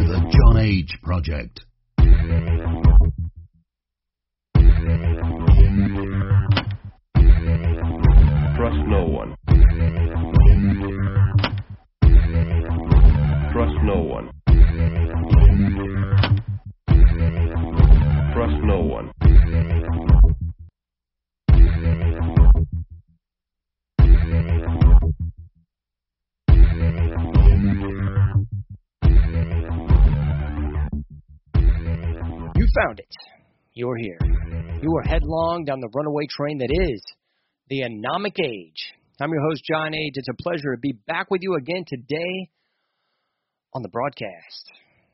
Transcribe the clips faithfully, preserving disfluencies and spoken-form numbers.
The John H. Project. Trust no one. Trust no one. Trust no one. You found it. You're here. You are headlong down the runaway train that is the Anomic Age. I'm your host, John H. It's a pleasure to be back with you again today on the broadcast.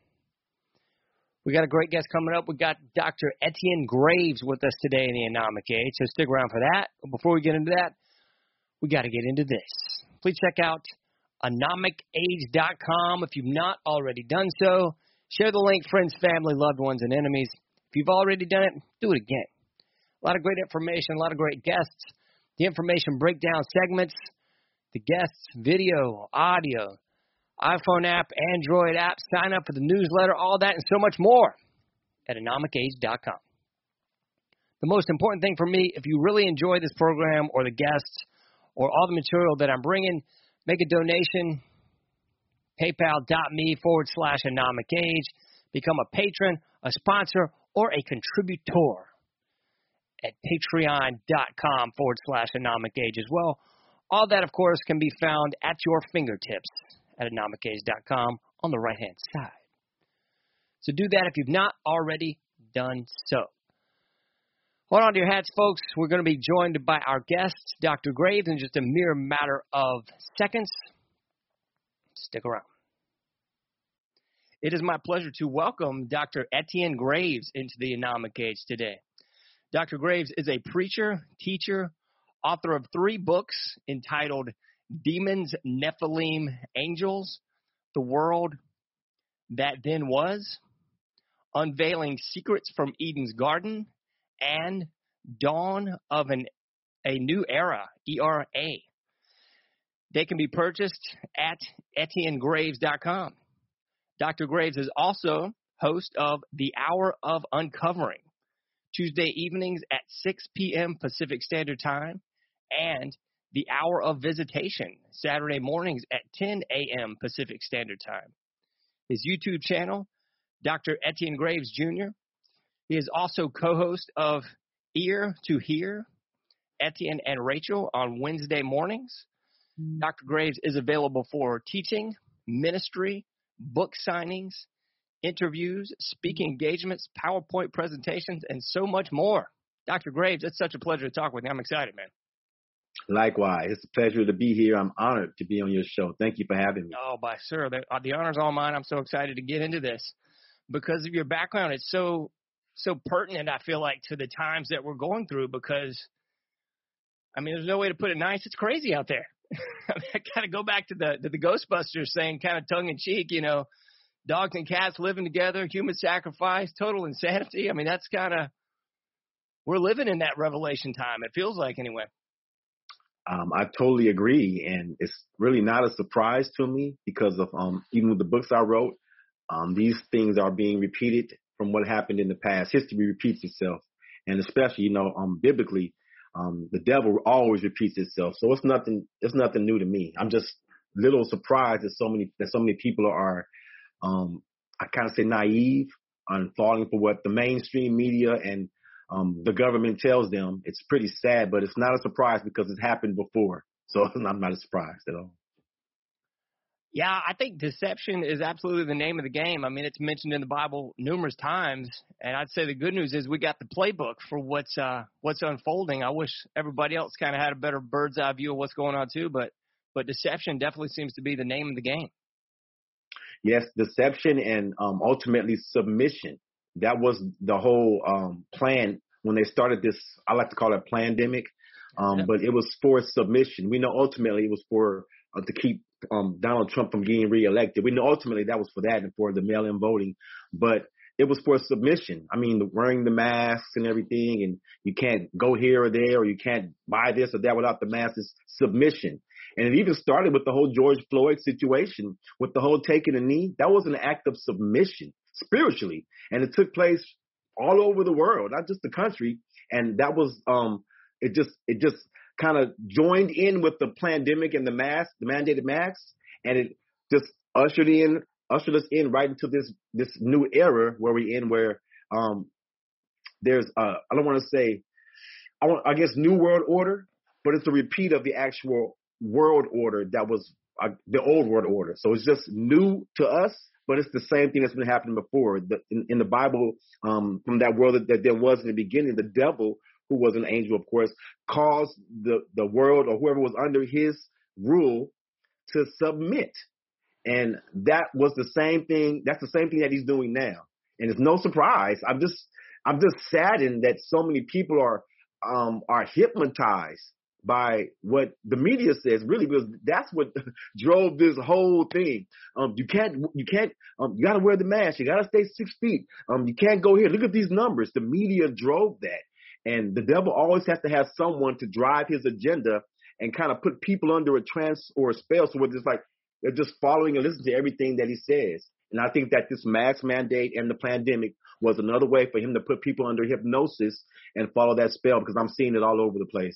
We got a great guest coming up. We got Doctor Etienne Graves with us today in the Anomic Age, so stick around for that. But before we get into that, we got to get into this. Please check out anomic age dot com if you've not already done so. Share the link, friends, family, loved ones, and enemies. If you've already done it, do it again. A lot of great information, a lot of great guests. The information breakdown segments, the guests, video, audio, iPhone app, Android app, sign up for the newsletter, all that and so much more at anomic age dot com. The most important thing for me, if you really enjoy this program or the guests or all the material that I'm bringing, make a donation, paypal.me forward slash anomic age, become a patron, a sponsor, or a contributor at patreon.com forward slash anomic age as well. All that, of course, can be found at your fingertips at anomic age dot com on the right-hand side. So do that if you've not already done so. Hold on to your hats, folks. We're going to be joined by our guest, Doctor Graves, in just a mere matter of seconds. Stick around. It is my pleasure to welcome Doctor Etienne Graves into the Anomic Age today. Doctor Graves is a preacher, teacher, author of three books entitled Demons, Nephilim, Angels, The World That Then Was, Unveiling Secrets from Eden's Garden, and Dawn of an, a New Era, E R A. They can be purchased at etienne graves dot com. Doctor Graves is also host of The Hour of Uncovering, Tuesday evenings at six p.m. Pacific Standard Time, and The Hour of Visitation, Saturday mornings at ten a.m. Pacific Standard Time. His YouTube channel, Doctor Etienne Graves Junior He is also co-host of Ear to Hear, Etienne and Rachel on Wednesday mornings. Doctor Graves is available for teaching, ministry, book signings, interviews, speaking engagements, PowerPoint presentations, and so much more. Doctor Graves, it's such a pleasure to talk with you. I'm excited, man. Likewise. It's a pleasure to be here. I'm honored to be on your show. Thank you for having me. Oh, by sir, the, the honor's all mine. I'm so excited to get into this because of your background. It's so, so pertinent, I feel like, to the times that we're going through because, I mean, there's no way to put it nice. It's crazy out there. I kind of go back to the to the Ghostbusters saying, kind of tongue in cheek, you know, dogs and cats living together, human sacrifice, total insanity. I mean, that's kind of, we're living in that revelation time. It feels like anyway. Um, I totally agree. And it's really not a surprise to me because of um, even with the books I wrote, um, these things are being repeated from what happened in the past. History repeats itself. And especially, you know, um, biblically, Um, the devil always repeats itself, so it's nothing. It's nothing new to me. I'm just a little surprised that so many that so many people are, um, I kind of say naive on falling for what the mainstream media and um, the government tells them. It's pretty sad, but it's not a surprise because it's happened before. So I'm not surprised at all. Yeah, I think deception is absolutely the name of the game. I mean, it's mentioned in the Bible numerous times, and I'd say the good news is we got the playbook for what's uh, what's unfolding. I wish everybody else kind of had a better bird's eye view of what's going on too, but but deception definitely seems to be the name of the game. Yes, deception and um, ultimately submission. That was the whole um, plan when they started this. I like to call it plandemic, um, yeah. But it was for submission. We know ultimately it was for uh, to keep Um, Donald Trump from getting reelected. We know ultimately that was for that and for the mail-in voting, but it was for submission. I mean, the, wearing the masks and everything, and you can't go here or there, or you can't buy this or that without the mask is submission. And it even started with the whole George Floyd situation, with the whole taking a knee. That was an act of submission spiritually. And it took place all over the world, not just the country. And that was, um, it just, it just kind of joined in with the pandemic and the mask, the mandated masks. And it just ushered in, ushered us in right into this, this new era where we're in, where, um, there's, uh, I don't want to say, I want, I guess, new world order, but it's a repeat of the actual world order that was uh, the old world order. So it's just new to us, but it's the same thing that's been happening before. The, in, in the Bible, um, from that world that, that there was in the beginning, the devil, who was an angel, of course, caused the, the world or whoever was under his rule to submit. And that was the same thing. That's the same thing that he's doing now. And it's no surprise. I'm just, I'm just saddened that so many people are, um, are hypnotized by what the media says, really, because that's what drove this whole thing. Um, you can't, you can't, um, you got to wear the mask. You got to stay six feet. Um, you can't go here. Look at these numbers. The media drove that. And the devil always has to have someone to drive his agenda and kind of put people under a trance or a spell. So it's like they're just following and listening to everything that he says. And I think that this mask mandate and the pandemic was another way for him to put people under hypnosis and follow that spell, because I'm seeing it all over the place.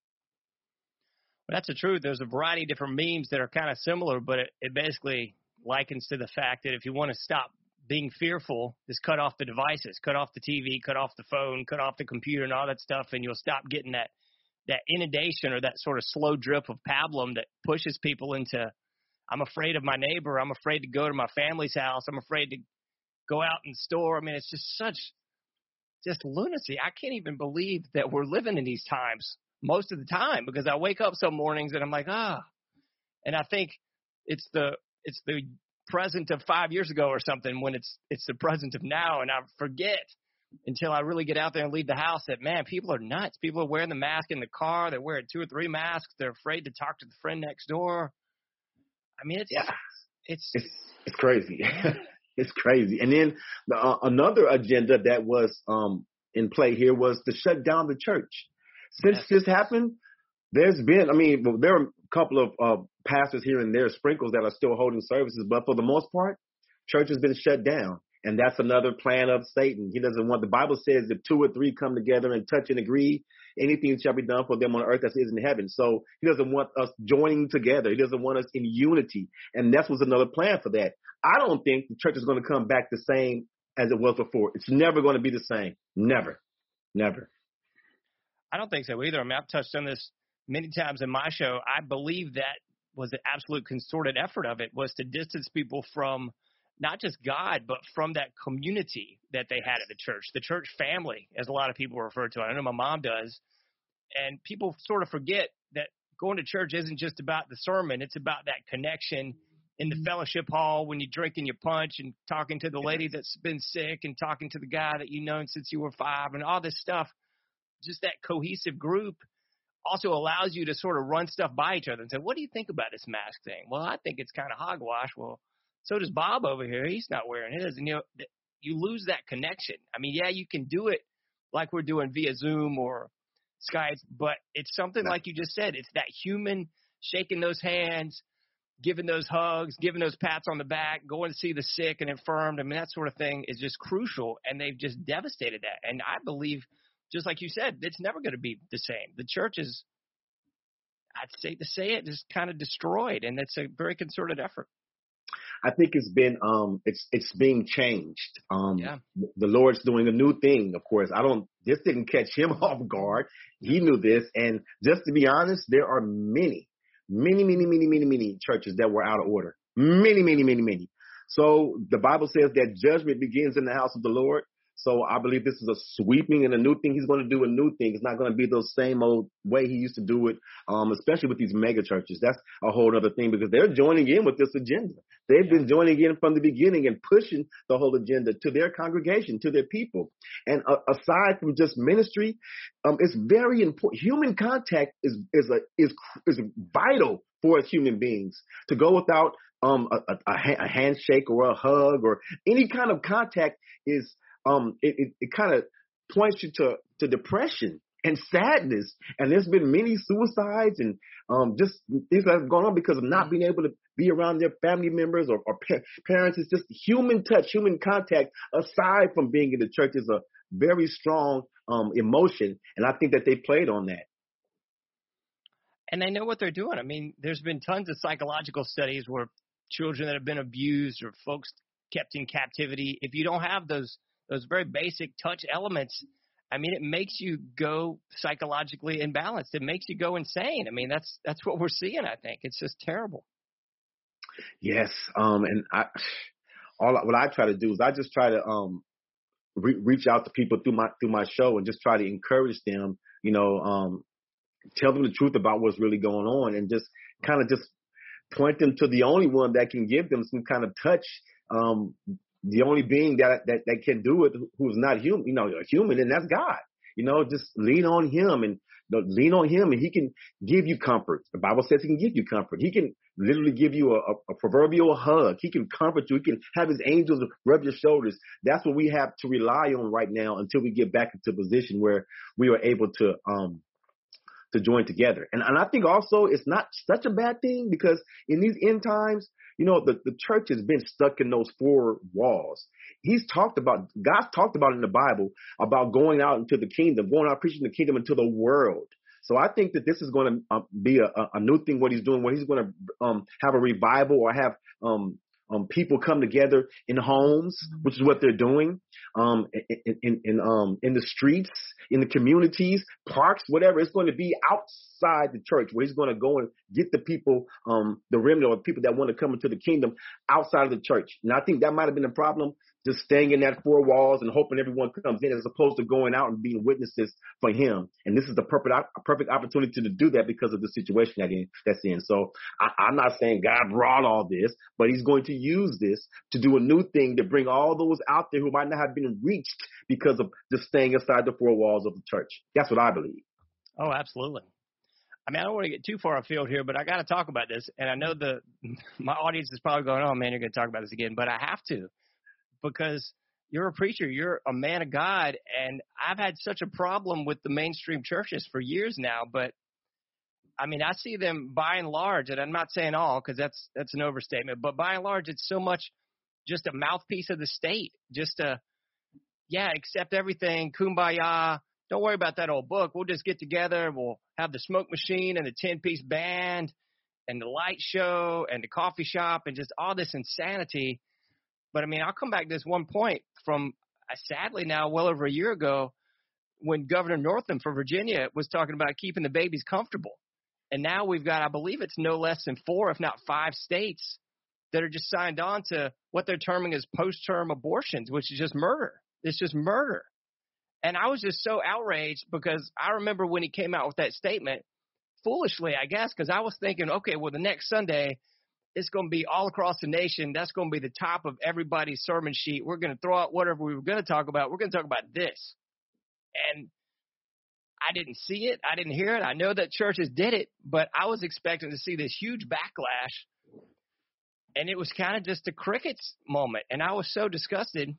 Well, that's the truth. There's a variety of different memes that are kind of similar, but it, it basically likens to the fact that if you want to stop being fearful, just cut off the devices, cut off the T V, cut off the phone, cut off the computer and all that stuff, and you'll stop getting that, that inundation or that sort of slow drip of pablum that pushes people into, I'm afraid of my neighbor, I'm afraid to go to my family's house, I'm afraid to go out in the store. I mean, it's just such just lunacy. I can't even believe that we're living in these times most of the time, because I wake up some mornings and I'm like, ah, and I think it's the it's the present of five years ago or something, when it's it's the present of now, and I forget until I really get out there and leave the house that, man, people are nuts. People are wearing the mask in the car. They're wearing two or three masks. They're afraid to talk to the friend next door. I mean, it's yeah. it's it's it's crazy. It's crazy. And then the, uh, another agenda that was um, in play here was to shut down the church. Since yes. this happened, there's been, I mean, well, there are a couple of uh, pastors here and there, sprinkles, that are still holding services, but for the most part, church has been shut down. And that's another plan of Satan. He doesn't want, the Bible says if two or three come together and touch and agree, anything shall be done for them on earth as it is in heaven. So he doesn't want us joining together. He doesn't want us in unity. And that was another plan for that. I don't think the church is going to come back the same as it was before. It's never going to be the same. Never. Never. I don't think so either. I mean, I've touched on this many times in my show. I believe that was the absolute concerted effort of it, was to distance people from not just God, but from that community that they had at the church, the church family, as a lot of people refer to it. I know my mom does. And people sort of forget that going to church isn't just about the sermon. It's about that connection in the fellowship hall when you're drinking your punch and talking to the lady that's been sick and talking to the guy that you've known since you were five and all this stuff. Just that cohesive group also allows you to sort of run stuff by each other and say, what do you think about this mask thing? Well, I think it's kind of hogwash. Well, so does Bob over here. He's not wearing his. And, you know, you lose that connection. I mean, yeah, you can do it like we're doing via Zoom or Skype, but it's something like you just said. It's that human shaking those hands, giving those hugs, giving those pats on the back, going to see the sick and infirmed. I mean, that sort of thing is just crucial, and they've just devastated that. And I believe, just like you said, it's never going to be the same. The church is, I'd say to say it, just kind of destroyed, and it's a very concerted effort. I think it's been, um, it's, it's being changed. Um, yeah. The Lord's doing a new thing, of course. I don't, this didn't catch him off guard. He knew this. And just to be honest, there are many, many, many, many, many, many churches that were out of order. Many, many, many, many. So the Bible says that judgment begins in the house of the Lord. So I believe this is a sweeping and a new thing. He's going to do a new thing. It's not going to be the same old way he used to do it, um, especially with these mega churches. That's a whole other thing, because they're joining in with this agenda. They've yeah. been joining in from the beginning and pushing the whole agenda to their congregation, to their people. And uh, aside from just ministry, um, it's very important. Human contact is is a, is is vital for us human beings. To go without um, a, a, a handshake or a hug or any kind of contact is Um, it, it, it kind of points you to, to depression. and sadness. And there's been many suicides and um, just things that have gone on because of not being able to be around their family members or, or pa- parents. It's just human touch, human contact, aside from being in the church, is a very strong um, emotion. And I think that they played on that. And they know what they're doing. I mean, there's been tons of psychological studies where children that have been abused or folks kept in captivity, if you don't have those those very basic touch elements, I mean, it makes you go psychologically imbalanced. It makes you go insane. I mean, that's that's what we're seeing, I think. It's just terrible. Yes. Um, and I, all what I try to do is I just try to um, re- reach out to people through my through my show and just try to encourage them, you know, um, tell them the truth about what's really going on and just kind of just point them to the only one that can give them some kind of touch. Um, the only being that, that, that can do it who's not human, you know, a human, and that's God. You know, just lean on him and you know, lean on him and he can give you comfort. The Bible says he can give you comfort. He can literally give you a, a, a proverbial hug. He can comfort you. He can have his angels rub your shoulders. That's what we have to rely on right now until we get back into a position where we are able to, um, to join together. And, and I think also it's not such a bad thing because in these end times, you know, the, the church has been stuck in those four walls. He's talked about, God's talked about in the Bible about going out into the kingdom, going out preaching the kingdom into the world. So I think that this is going to uh, be a, a new thing, what he's doing, where he's going to um, have a revival or have um, um, people come together in homes, which is what they're doing, um, in, in, in, um, in the streets, in the communities, parks, whatever. It's going to be outside the church where he's going to go and get the people, um, the remnant or people that want to come into the kingdom outside of the church. And I think that might have been a problem, just staying in that four walls and hoping everyone comes in as opposed to going out and being witnesses for him. And this is the perfect, perfect opportunity to do that because of the situation that in, that's in. So I, I'm not saying God brought all this, but he's going to use this to do a new thing to bring all those out there who might not have been reached because of just staying inside the four walls of the church. That's what I believe. Oh, absolutely. I mean, I don't want to get too far afield here, but I got to talk about this. And I know the my audience is probably going, oh, man, you're going to talk about this again. But I have to. Because you're a preacher, you're a man of God, and I've had such a problem with the mainstream churches for years now. But I mean, I see them by and large, and I'm not saying all because that's that's an overstatement, but by and large, it's so much just a mouthpiece of the state, just a yeah, accept everything, kumbaya. Don't worry about that old book. We'll just get together. We'll have the smoke machine and the ten-piece band and the light show and the coffee shop and just all this insanity. But, I mean, I'll come back to this one point from, uh, sadly now, well over a year ago when Governor Northam for Virginia was talking about keeping the babies comfortable. And now we've got, I believe it's no less than four, if not five states that are just signed on to what they're terming as post-term abortions, which is just murder. It's just murder. And I was just so outraged because I remember when he came out with that statement, foolishly, I guess, because I was thinking, okay, well, the next Sunday – it's going to be all across the nation. That's going to be the top of everybody's sermon sheet. We're going to throw out whatever we were going to talk about. We're going to talk about this. And I didn't see it. I didn't hear it. I know that churches did it, but I was expecting to see this huge backlash. And it was kind of just a crickets moment. And I was so disgusted.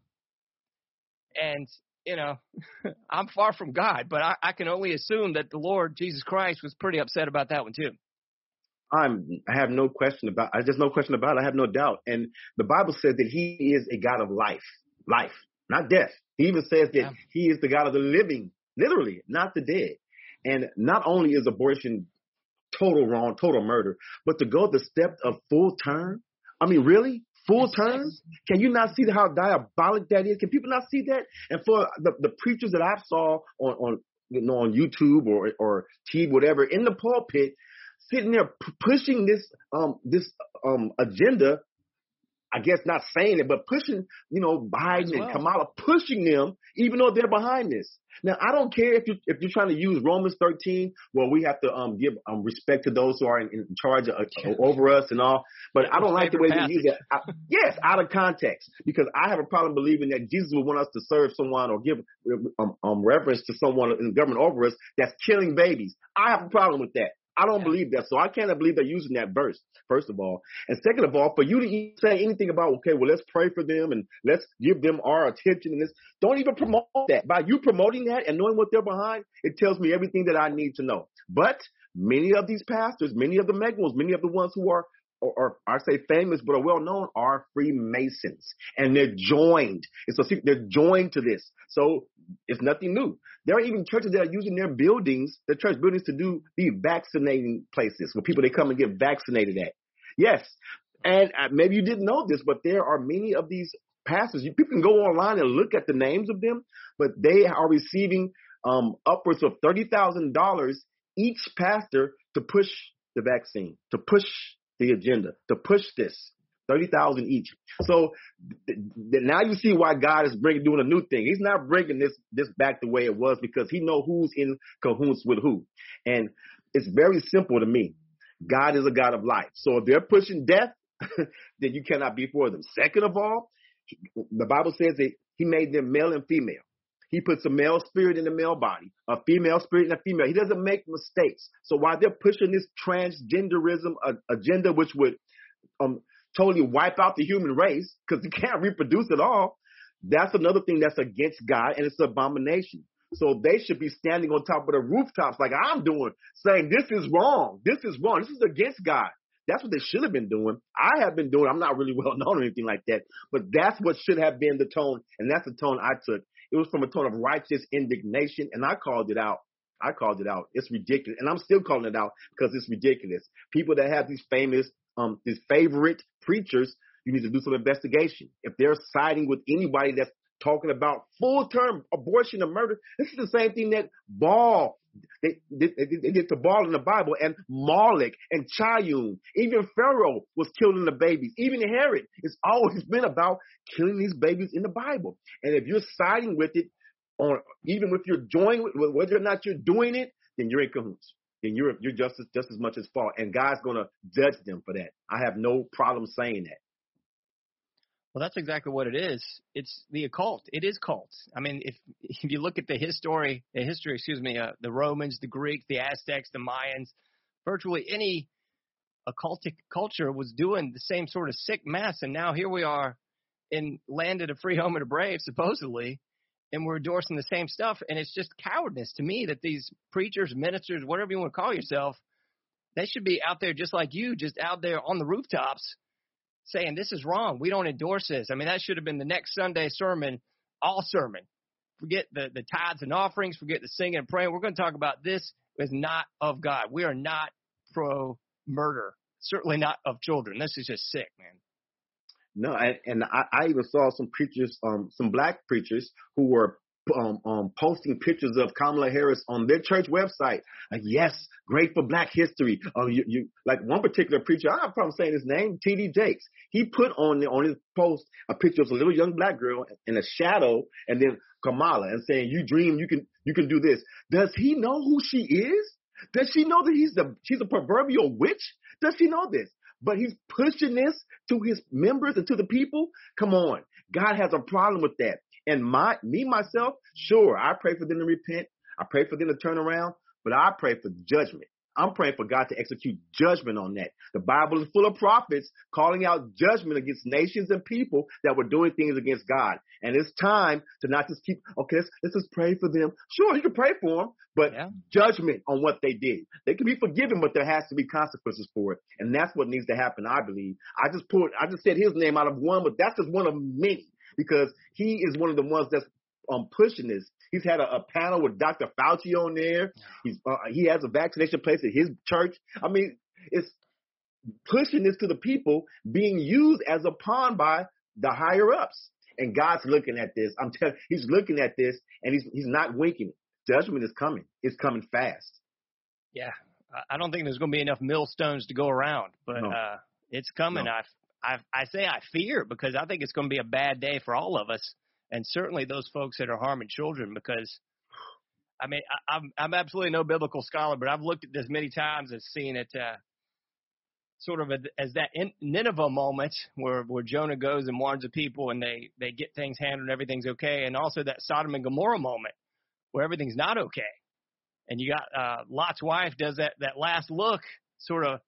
And, you know, I'm far from God, but I, I can only assume that the Lord Jesus Christ was pretty upset about that one too. I'm, I have no question about, I just no question about it. I have no doubt. And the Bible says that he is a God of life, life, not death. He even says that yeah. he is the God of the living, literally, not the dead. And not only is abortion total wrong, total murder, but to go the step of full term. I mean, really? Full term? Can you not see how diabolic that is? Can people not see that? And for the, the preachers that I saw on, on, you know, on YouTube or, or T V, whatever, in the pulpit, sitting there p- pushing this um this um agenda, I guess not saying it, but pushing, you know, Biden well. and Kamala, pushing them, even though they're behind this. Now, I don't care if you if you're trying to use Romans thirteen, well, we have to um give um respect to those who are in, in charge of, uh, over us and all. But I don't like the way they use it. I, yes, out of context, because I have a problem believing that Jesus would want us to serve someone or give um, um reverence to someone in government over us that's killing babies. I have a problem with that. I don't Yeah. believe that. So I cannot believe they're using that verse, first of all. And second of all, for you to even say anything about, okay, well, let's pray for them and let's give them our attention and this, don't even promote that. By you promoting that and knowing what they're behind, it tells me everything that I need to know. But many of these pastors, many of the megals, many of the ones who are, or, or I say famous but are well known, are Freemasons, and they're joined. It's a secret. They're joined to this, so it's nothing new. There are even churches that are using their buildings, their church buildings, to do be vaccinating places where people they come and get vaccinated at. Yes, and uh, maybe you didn't know this, but there are many of these pastors. You, people can go online and look at the names of them, but they are receiving um, upwards of thirty thousand dollars each pastor to push the vaccine, to push the agenda, to push this, thirty thousand each. So th- th- now you see why God is bringing, doing a new thing. He's not bringing this, this back the way it was, because he knows who's in cahoots with who. And it's very simple to me. God is a God of life. So if they're pushing death, then you cannot be for them. Second of all, he, the Bible says that he made them male and female. He puts a male spirit in the male body, a female spirit in a female. He doesn't make mistakes. So while they're pushing this transgenderism uh, agenda, which would um, totally wipe out the human race because you can't reproduce at all, that's another thing that's against God, and it's an abomination. So they should be standing on top of the rooftops like I'm doing, saying this is wrong. This is wrong. This is against God. That's what they should have been doing. I have been doing. I'm not really well known or anything like that, but that's what should have been the tone, and that's the tone I took. It was from a tone of righteous indignation, and I called it out. I called it out. It's ridiculous, and I'm still calling it out because it's ridiculous. People that have these famous, um, these favorite preachers, you need to do some investigation. If they're siding with anybody that's talking about full-term abortion and murder, this is the same thing that Baal, they, they, they did to Baal in the Bible, and Moloch and Chayun. Even Pharaoh was killing the babies. Even Herod, it's always been about killing these babies in the Bible. And if you're siding with it, or even if you're joining with, whether or not you're doing it, then you're in cahoots. Then you're you're just as just as much as fault, and God's going to judge them for that. I have no problem saying that. Well, that's exactly what it is. It's the occult. It is cults. I mean, if if you look at the history, the history, excuse me, uh, the Romans, the Greeks, the Aztecs, the Mayans, virtually any occultic culture was doing the same sort of sick mess. And now here we are in land of the free, home of the brave, supposedly, and we're endorsing the same stuff. And it's just cowardice to me that these preachers, ministers, whatever you want to call yourself, they should be out there just like you, just out there on the rooftops, saying this is wrong. We don't endorse this. I mean, that should have been the next Sunday sermon, all sermon. Forget the, the tithes and offerings. Forget the singing and praying. We're going to talk about this is not of God. We are not pro-murder. Certainly not of children. This is just sick, man. No, and, and I, I even saw some preachers, um, some black preachers who were Um, um, posting pictures of Kamala Harris on their church website. Like, yes, great for Black history. Oh, you, you like one particular preacher. I have a problem saying his name, T D Jakes. He put on on his post a picture of a little young black girl in a shadow, and then Kamala, and saying, "You dream, you can you can do this." Does he know who she is? Does she know that he's the she's a proverbial witch? Does she know this? But he's pushing this to his members and to the people. Come on, God has a problem with that. And my, me, myself, sure, I pray for them to repent. I pray for them to turn around, but I pray for judgment. I'm praying for God to execute judgment on that. The Bible is full of prophets calling out judgment against nations and people that were doing things against God. And it's time to not just keep, okay, let's, let's just pray for them. Sure, you can pray for them, but yeah. Judgment on what they did. They can be forgiven, but there has to be consequences for it. And that's what needs to happen, I believe. I just put, I just said his name out of one, but that's just one of many. Because he is one of the ones that's um, pushing this. He's had a, a panel with Doctor Fauci on there. He's uh, he has a vaccination place at his church. I mean, it's pushing this to the people, being used as a pawn by the higher ups. And God's looking at this. I'm telling, he's looking at this, and he's he's not winking. Judgment is coming. It's coming fast. Yeah, I don't think there's going to be enough millstones to go around, but no. uh, it's coming. No. I I, I say I fear because I think it's going to be a bad day for all of us, and certainly those folks that are harming children. Because, I mean, I, I'm I'm absolutely no biblical scholar, but I've looked at this many times and seen it uh, sort of a, as that in Nineveh moment where where Jonah goes and warns the people, and they they get things handled and everything's okay, and also that Sodom and Gomorrah moment where everything's not okay. And you got uh, Lot's wife does that, that last look, sort of,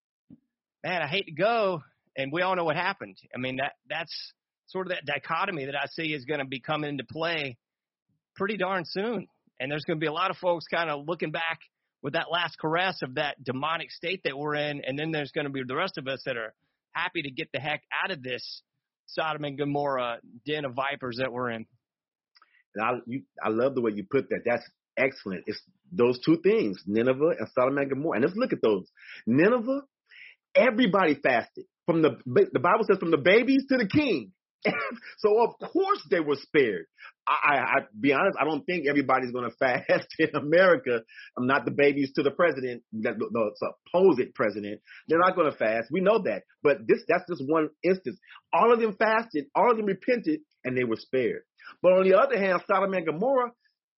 man, I hate to go. And we all know what happened. I mean, that that's sort of that dichotomy that I see is going to be coming into play pretty darn soon. And there's going to be a lot of folks kind of looking back with that last caress of that demonic state that we're in. And then there's going to be the rest of us that are happy to get the heck out of this Sodom and Gomorrah den of vipers that we're in. And I, you, I love the way you put that. That's excellent. It's those two things, Nineveh and Sodom and Gomorrah. And let's look at those. Nineveh, everybody fasted. From the the Bible says from the babies to the king. So of course they were spared. I, I, I be honest, I don't think everybody's going to fast in America. I'm not the babies to the president, the, the, the supposed president. They're not going to fast. We know that. But this that's just one instance. All of them fasted, all of them repented, and they were spared. But on the other hand, Sodom and Gomorrah,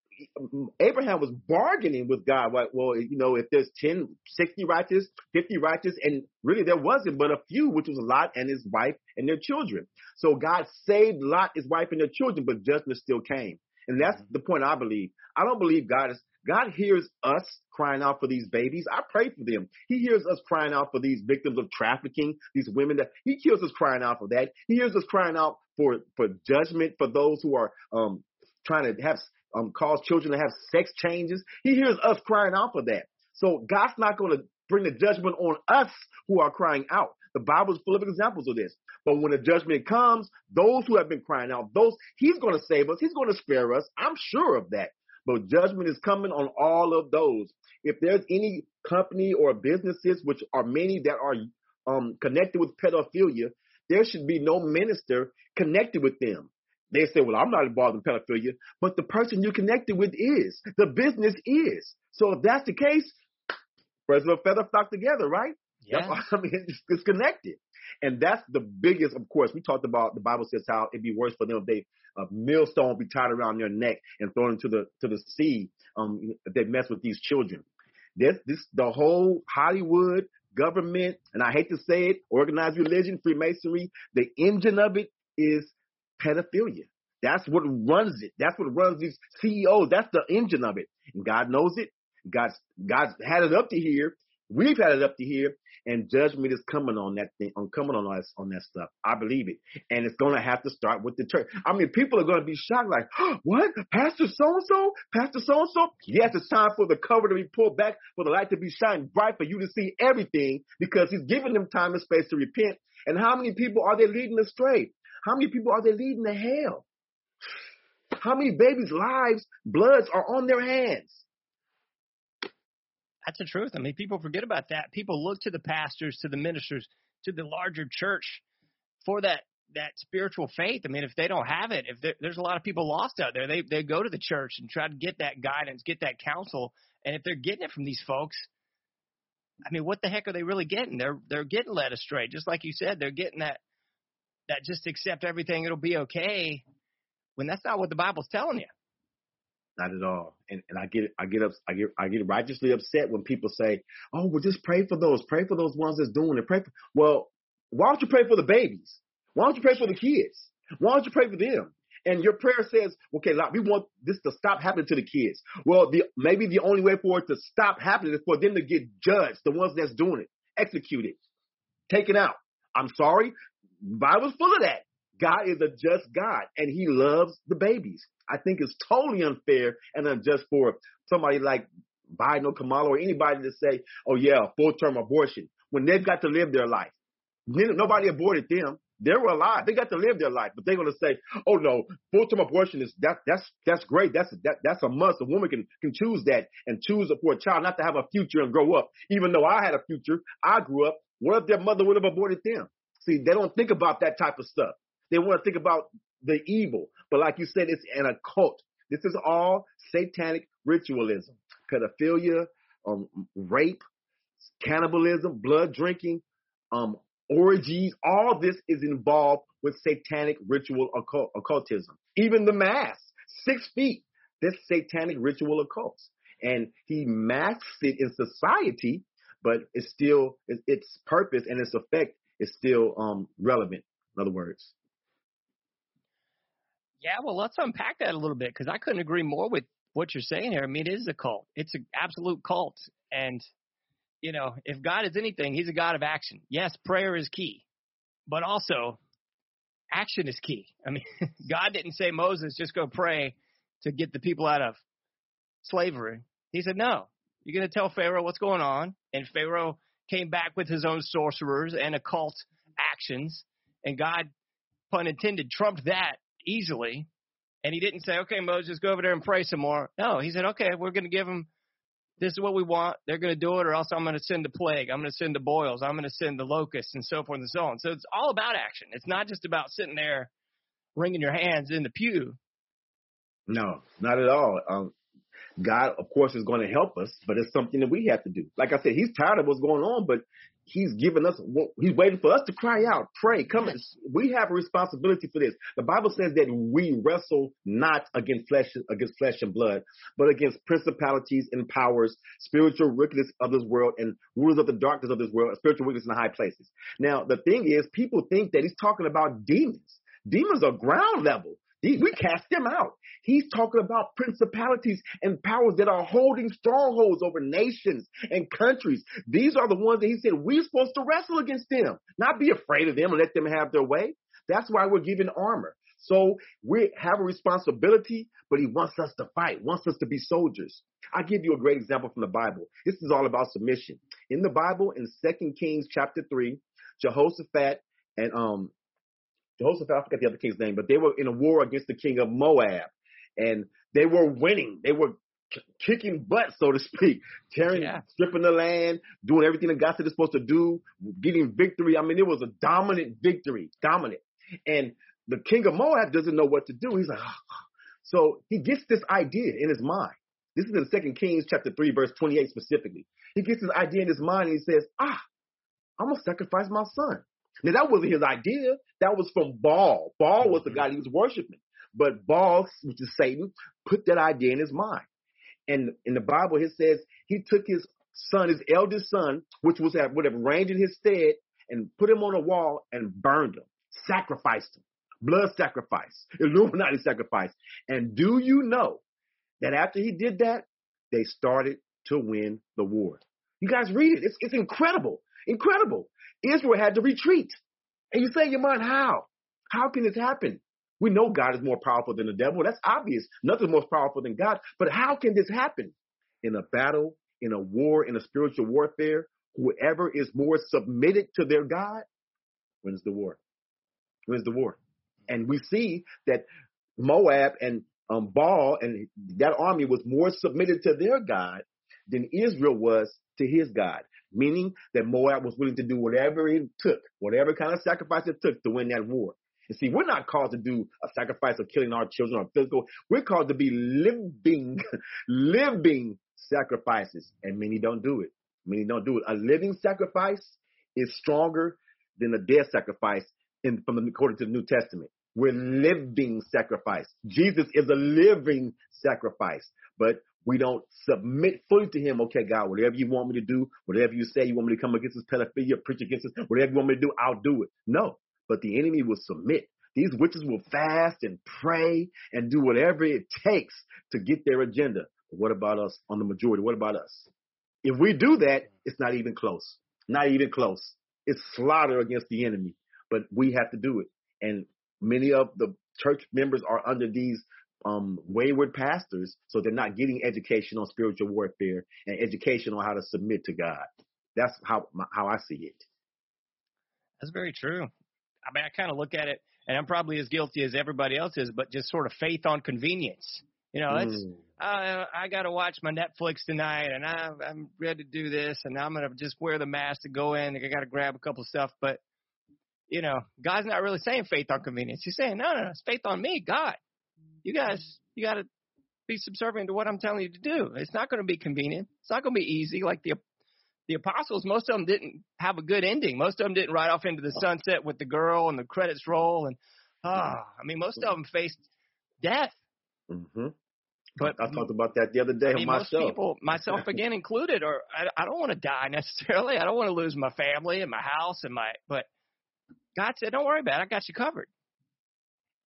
Abraham was bargaining with God. Like, well, you know, if there's ten, sixty righteous, fifty righteous, and really there wasn't but a few, which was Lot and his wife and their children. So God saved Lot, his wife, and their children, but judgment still came. And that's the point I believe. I don't believe God is, God hears us crying out for these babies. I pray for them. He hears us crying out for these victims of trafficking, these women that he hears us crying out for that. He hears us crying out for, for judgment for those who are um, trying to have Um, cause children to have sex changes. He hears us crying out for that. So God's not going to bring the judgment on us who are crying out. The Bible is full of examples of this. But when the judgment comes, those who have been crying out, those he's going to save us. He's going to spare us. I'm sure of that. But judgment is coming on all of those. If there's any company or businesses, which are many that are um, connected with pedophilia, there should be no minister connected with them. They say, well, I'm not involved in pedophilia, but the person you're connected with is. The business is. So if that's the case, birds of a feather flock together, right? Yeah. I mean, it's, it's connected. And that's the biggest, of course, we talked about, the Bible says how it'd be worse for them if they, a millstone be tied around their neck and thrown into the to the sea um, if they mess with these children. This, this, the whole Hollywood, government, and I hate to say it, organized religion, Freemasonry, the engine of it is pedophilia. That's what runs it. That's what runs these C E Os. That's the engine of it. And God knows it. God's, God's had it up to here. We've had it up to here. And judgment is coming on that thing, on coming on us on that stuff. I believe it. And it's going to have to start with the church. I mean, people are going to be shocked like, oh, what? Pastor so-and-so? Pastor so-and-so? Yes, it's time for the cover to be pulled back, for the light to be shining bright, for you to see everything, because he's giving them time and space to repent. And how many people are they leading astray? How many people are they leading to hell? How many babies' lives, bloods are on their hands? That's the truth. I mean, people forget about that. People look to the pastors, to the ministers, to the larger church for that that spiritual faith. I mean, if they don't have it, if there's a lot of people lost out there, they they go to the church and try to get that guidance, get that counsel. And if they're getting it from these folks, I mean, what the heck are they really getting? They're they're getting led astray. Just like you said, they're getting that that just accept everything, it'll be okay, when that's not what the Bible's telling you. Not at all. And and I get I get up I get I get righteously upset when people say, oh, well, just pray for those, pray for those ones that's doing it. Pray for well, why don't you pray for the babies? Why don't you pray for the kids? Why don't you pray for them? And your prayer says, okay, we want this to stop happening to the kids. Well, the maybe the only way for it to stop happening is for them to get judged, the ones that's doing it, executed, taken out. I'm sorry, the Bible's full of that. God is a just God, and he loves the babies. I think it's totally unfair and unjust for somebody like Biden or Kamala or anybody to say, oh, yeah, full-term abortion, when they've got to live their life. Nobody aborted them. They were alive. They got to live their life. But they're going to say, oh, no, full-term abortion is that that's that's great. That's that, that's a must. A woman can, can choose that and choose for a child not to have a future and grow up. Even though I had a future, I grew up. What if their mother would have aborted them? See, they don't think about that type of stuff. They want to think about the evil. But like you said, it's an occult. This is all satanic ritualism, pedophilia, um, rape, cannibalism, blood drinking, um, orgies. All this is involved with satanic ritual occult, occultism. Even the mass, six feet, this satanic ritual occults. And he masks it in society, but it's still, its purpose and its effect is still um, relevant, in other words. Yeah, well, let's unpack that a little bit, because I couldn't agree more with, what you're saying here, I mean, it is a cult. It's an absolute cult. And, you know, if God is anything, he's a God of action. Yes, prayer is key, but also action is key. I mean, God didn't say, Moses, just go pray to get the people out of slavery. He said, no, you're going to tell Pharaoh what's going on. And Pharaoh came back with his own sorcerers and occult actions. And God, pun intended, trumped that easily. And he didn't say, okay, Moses, go over there and pray some more. No, he said, okay, we're going to give them, this is what we want. They're going to do it, or else I'm going to send the plague. I'm going to send the boils. I'm going to send the locusts, and so forth and so on. So it's all about action. It's not just about sitting there wringing your hands in the pew. No, not at all. Um, God, of course, is going to help us, but it's something that we have to do. Like I said, he's tired of what's going on, but he's giving us, he's waiting for us to cry out, pray, come. We have a responsibility for this. The Bible says that we wrestle not against flesh, against flesh and blood, but against principalities and powers, spiritual wickedness of this world, and rulers of the darkness of this world, spiritual wickedness in high places. Now, the thing is, people think that he's talking about demons. Demons are ground level. We cast them out. He's talking about principalities and powers that are holding strongholds over nations and countries. These are the ones that he said we're supposed to wrestle against them, not be afraid of them and let them have their way. That's why we're given armor. So we have a responsibility, but he wants us to fight, wants us to be soldiers. I'll give you a great example from the Bible. This is all about submission. In the Bible, in Second Kings chapter three, Jehoshaphat and um. Jehoshaphat, I forgot the other king's name, but they were in a war against the king of Moab, and they were winning. They were k- kicking butt, so to speak, tearing, yeah. stripping the land, doing everything that God said they're supposed to do, getting victory. I mean, it was a dominant victory, dominant. And the king of Moab doesn't know what to do. He's like, oh. So he gets this idea in his mind. This is in Second Kings chapter three, verse twenty-eight specifically. He gets this idea in his mind, and he says, ah, I'm going to sacrifice my son. Now, that wasn't his idea. That was from Baal. Baal was the God he was worshiping. But Baal, which is Satan, put that idea in his mind. And in the Bible, it says he took his son, his eldest son, which was would have reigned in his stead, and put him on a wall and burned him, sacrificed him. Blood sacrifice, Illuminati sacrifice. And do you know that after he did that, they started to win the war? You guys read it. It's, it's incredible. Incredible. Israel had to retreat. And you say in your mind, how? How can this happen? We know God is more powerful than the devil. That's obvious. Nothing's more powerful than God. But how can this happen? In a battle, in a war, in a spiritual warfare, whoever is more submitted to their God wins the war. Wins the war. And we see that Moab and um, Baal and that army was more submitted to their God than Israel was to his God. Meaning that Moab was willing to do whatever it took, whatever kind of sacrifice it took to win that war. And see, we're not called to do a sacrifice of killing our children or physical. We're called to be living, living sacrifices. And many don't do it. Many don't do it. A living sacrifice is stronger than a dead sacrifice in, from the, according to the New Testament. We're living sacrifice. Jesus is a living sacrifice. But we don't submit fully to him. Okay, God, whatever you want me to do, whatever you say you want me to come against this pedophilia, preach against this, whatever you want me to do, I'll do it. No, but the enemy will submit. These witches will fast and pray and do whatever it takes to get their agenda. But what about us on the majority? What about us? If we do that, it's not even close. Not even close. It's slaughter against the enemy, but we have to do it. And many of the church members are under these Um, wayward pastors, so they're not getting education on spiritual warfare and education on how to submit to God. That's how how I see it. That's very true. I mean, I kind of look at it, and I'm probably as guilty as everybody else is, but just sort of faith on convenience. You know, it's mm. uh, I got to watch my Netflix tonight, and I, I'm ready to do this, and I'm going to just wear the mask to go in. I got to grab a couple of stuff, but you know, God's not really saying faith on convenience. He's saying, no, no, no, it's faith on me, God. You guys, you got to be subservient to what I'm telling you to do. It's not going to be convenient. It's not going to be easy. Like the the apostles, most of them didn't have a good ending. Most of them didn't ride off into the sunset with the girl and the credits roll. And, ah, I mean, most of them faced death. Mm-hmm. But I talked about that the other day I mean, on most myself. people, myself again included, or I, I don't want to die necessarily. I don't want to lose my family and my house and my, but God said, don't worry about it. I got you covered.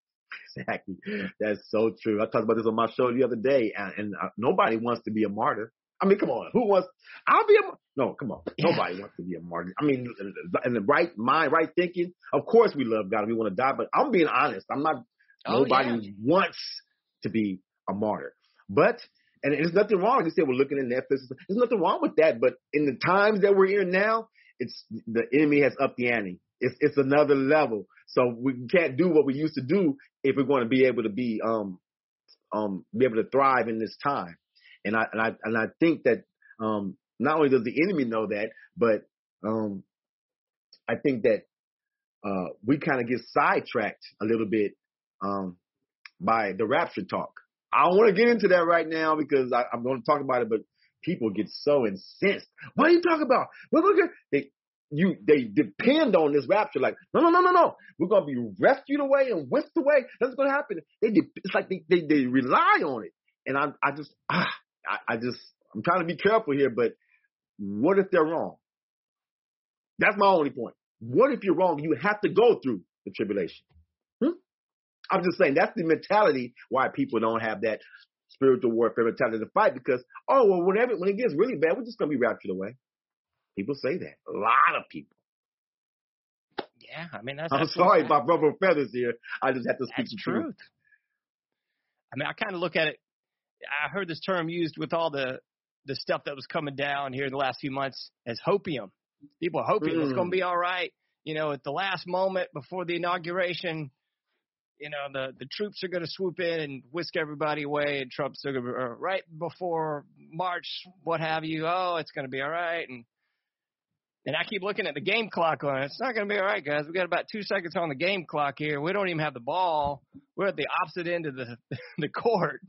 Exactly. That's so true. I talked about this on my show the other day, and, and uh, nobody wants to be a martyr. I mean, come on. Who wants? I'll be a mar- no. Come on. Yeah. Nobody wants to be a martyr. I mean, in the right mind, right thinking. Of course, we love God and we want to die. But I'm being honest. I'm not. Oh, nobody yeah. wants to be a martyr. But and there's nothing wrong. They say we're looking at Netflix. There's nothing wrong with that. But in the times that we're in now, it's the enemy has upped the ante. It's it's another level. So we can't do what we used to do if we're going to be able to be um um be able to thrive in this time. And I and I and I think that um not only does the enemy know that, but um I think that uh we kind of get sidetracked a little bit um by the rapture talk. I don't want to get into that right now because I, I'm going to talk about it, but people get so incensed. What are you talking about? We're going to get they you they depend on this rapture. Like no no no no no. We're going to be rescued away and whisked away. That's going to happen. They it's like they, they they rely on it, and I I just ah. I, I just, I'm trying to be careful here, but what if they're wrong? That's my only point. What if you're wrong? You have to go through the tribulation. Hmm? I'm just saying that's the mentality why people don't have that spiritual warfare mentality to fight because, oh, well, whenever, when it gets really bad, we're just going to be raptured away. People say that. A lot of people. Yeah, I mean, that's. I'm sorry about rubber feathers here. I just have to speak the truth. truth. I mean, I kind of look at it. I heard this term used with all the, the stuff that was coming down here in the last few months as hopium. People are hoping mm. it's going to be all right. You know, at the last moment before the inauguration, you know, the, the troops are going to swoop in and whisk everybody away, and Trump's going to be right before March, what have you. Oh, it's going to be all right. And and I keep looking at the game clock on it. It's not going to be all right, guys. We got about two seconds on the game clock here. We don't even have the ball. We're at the opposite end of the the court.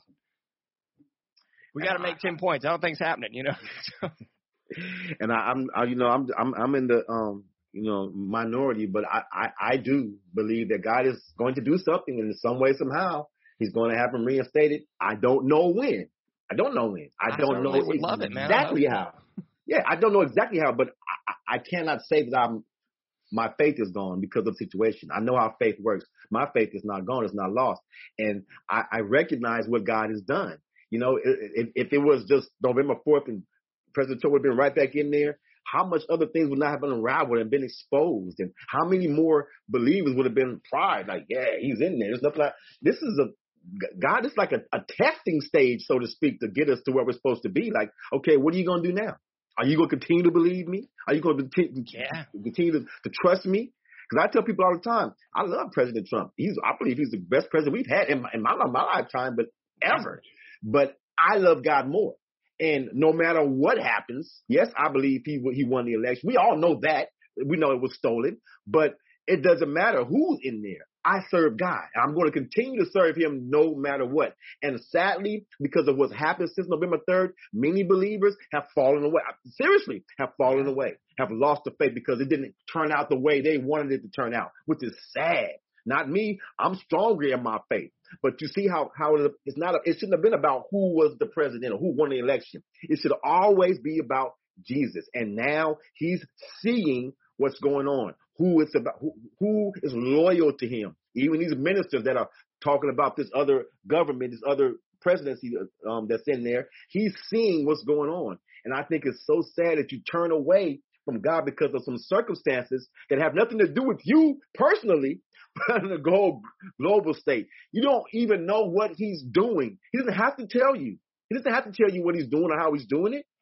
We got to make ten points. I don't think it's happening, you know. and I, I'm, I, you know, I'm, I'm, I'm in the, um, you know, minority, but I, I, I do believe that God is going to do something in some way, somehow. He's going to have him reinstated. I don't know when. I don't know when. I, I don't know would love it, man. exactly I how. Yeah, I don't know exactly how, but I, I cannot say that I'm. My faith is gone because of the situation. I know how faith works. My faith is not gone. It's not lost, and I, I recognize what God has done. You know, if, if it was just November fourth and President Trump would have been right back in there, how much other things would not have been unraveled and been exposed? And how many more believers would have been tried? Like, yeah, he's in there. There's nothing like this is a God is like a, a testing stage, so to speak, to get us to where we're supposed to be. Like, okay, what are you going to do now? Are you going to continue to believe me? Are you going to continue, yeah. continue to, to trust me? Because I tell people all the time, I love President Trump. He's, I believe he's the best president we've had in my, in my, my lifetime, but ever. But I love God more. And no matter what happens, yes, I believe he he won the election. We all know that. We know it was stolen. But it doesn't matter who's in there. I serve God. I'm going to continue to serve him no matter what. And sadly, because of what's happened since November third, many believers have fallen away. Seriously, have fallen away, have lost the faith because it didn't turn out the way they wanted it to turn out, which is sad. Not me. I'm stronger in my faith. But you see how, how it, it's not, a, it shouldn't have been about who was the president or who won the election. It should always be about Jesus. And now he's seeing what's going on. Who is about, who, who is loyal to him? Even these ministers that are talking about this other government, this other presidency um, that's in there, he's seeing what's going on. And I think it's so sad that you turn away from God because of some circumstances that have nothing to do with you personally, but in the global, global state. You don't even know what he's doing. He doesn't have to tell you. He doesn't have to tell you what he's doing or how he's doing it.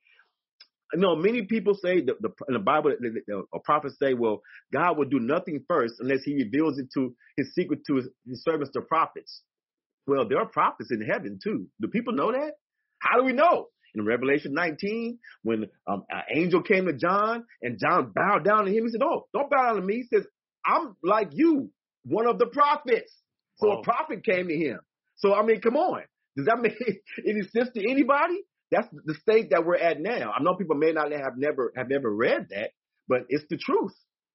You know, many people say the, the, in the Bible, the, the, the prophets say, well, God will do nothing first unless he reveals it to his secret to his, his servants, the prophets. Well, there are prophets in heaven too. Do people know that? How do we know? In Revelation nineteen, when um, an angel came to John and John bowed down to him, he said, oh, don't bow down to me. He says, I'm like you, one of the prophets. So Whoa. A prophet came to him. So, I mean, come on. Does that make any sense to anybody? That's the state that we're at now. I know people may not have never have never read that, but it's the truth.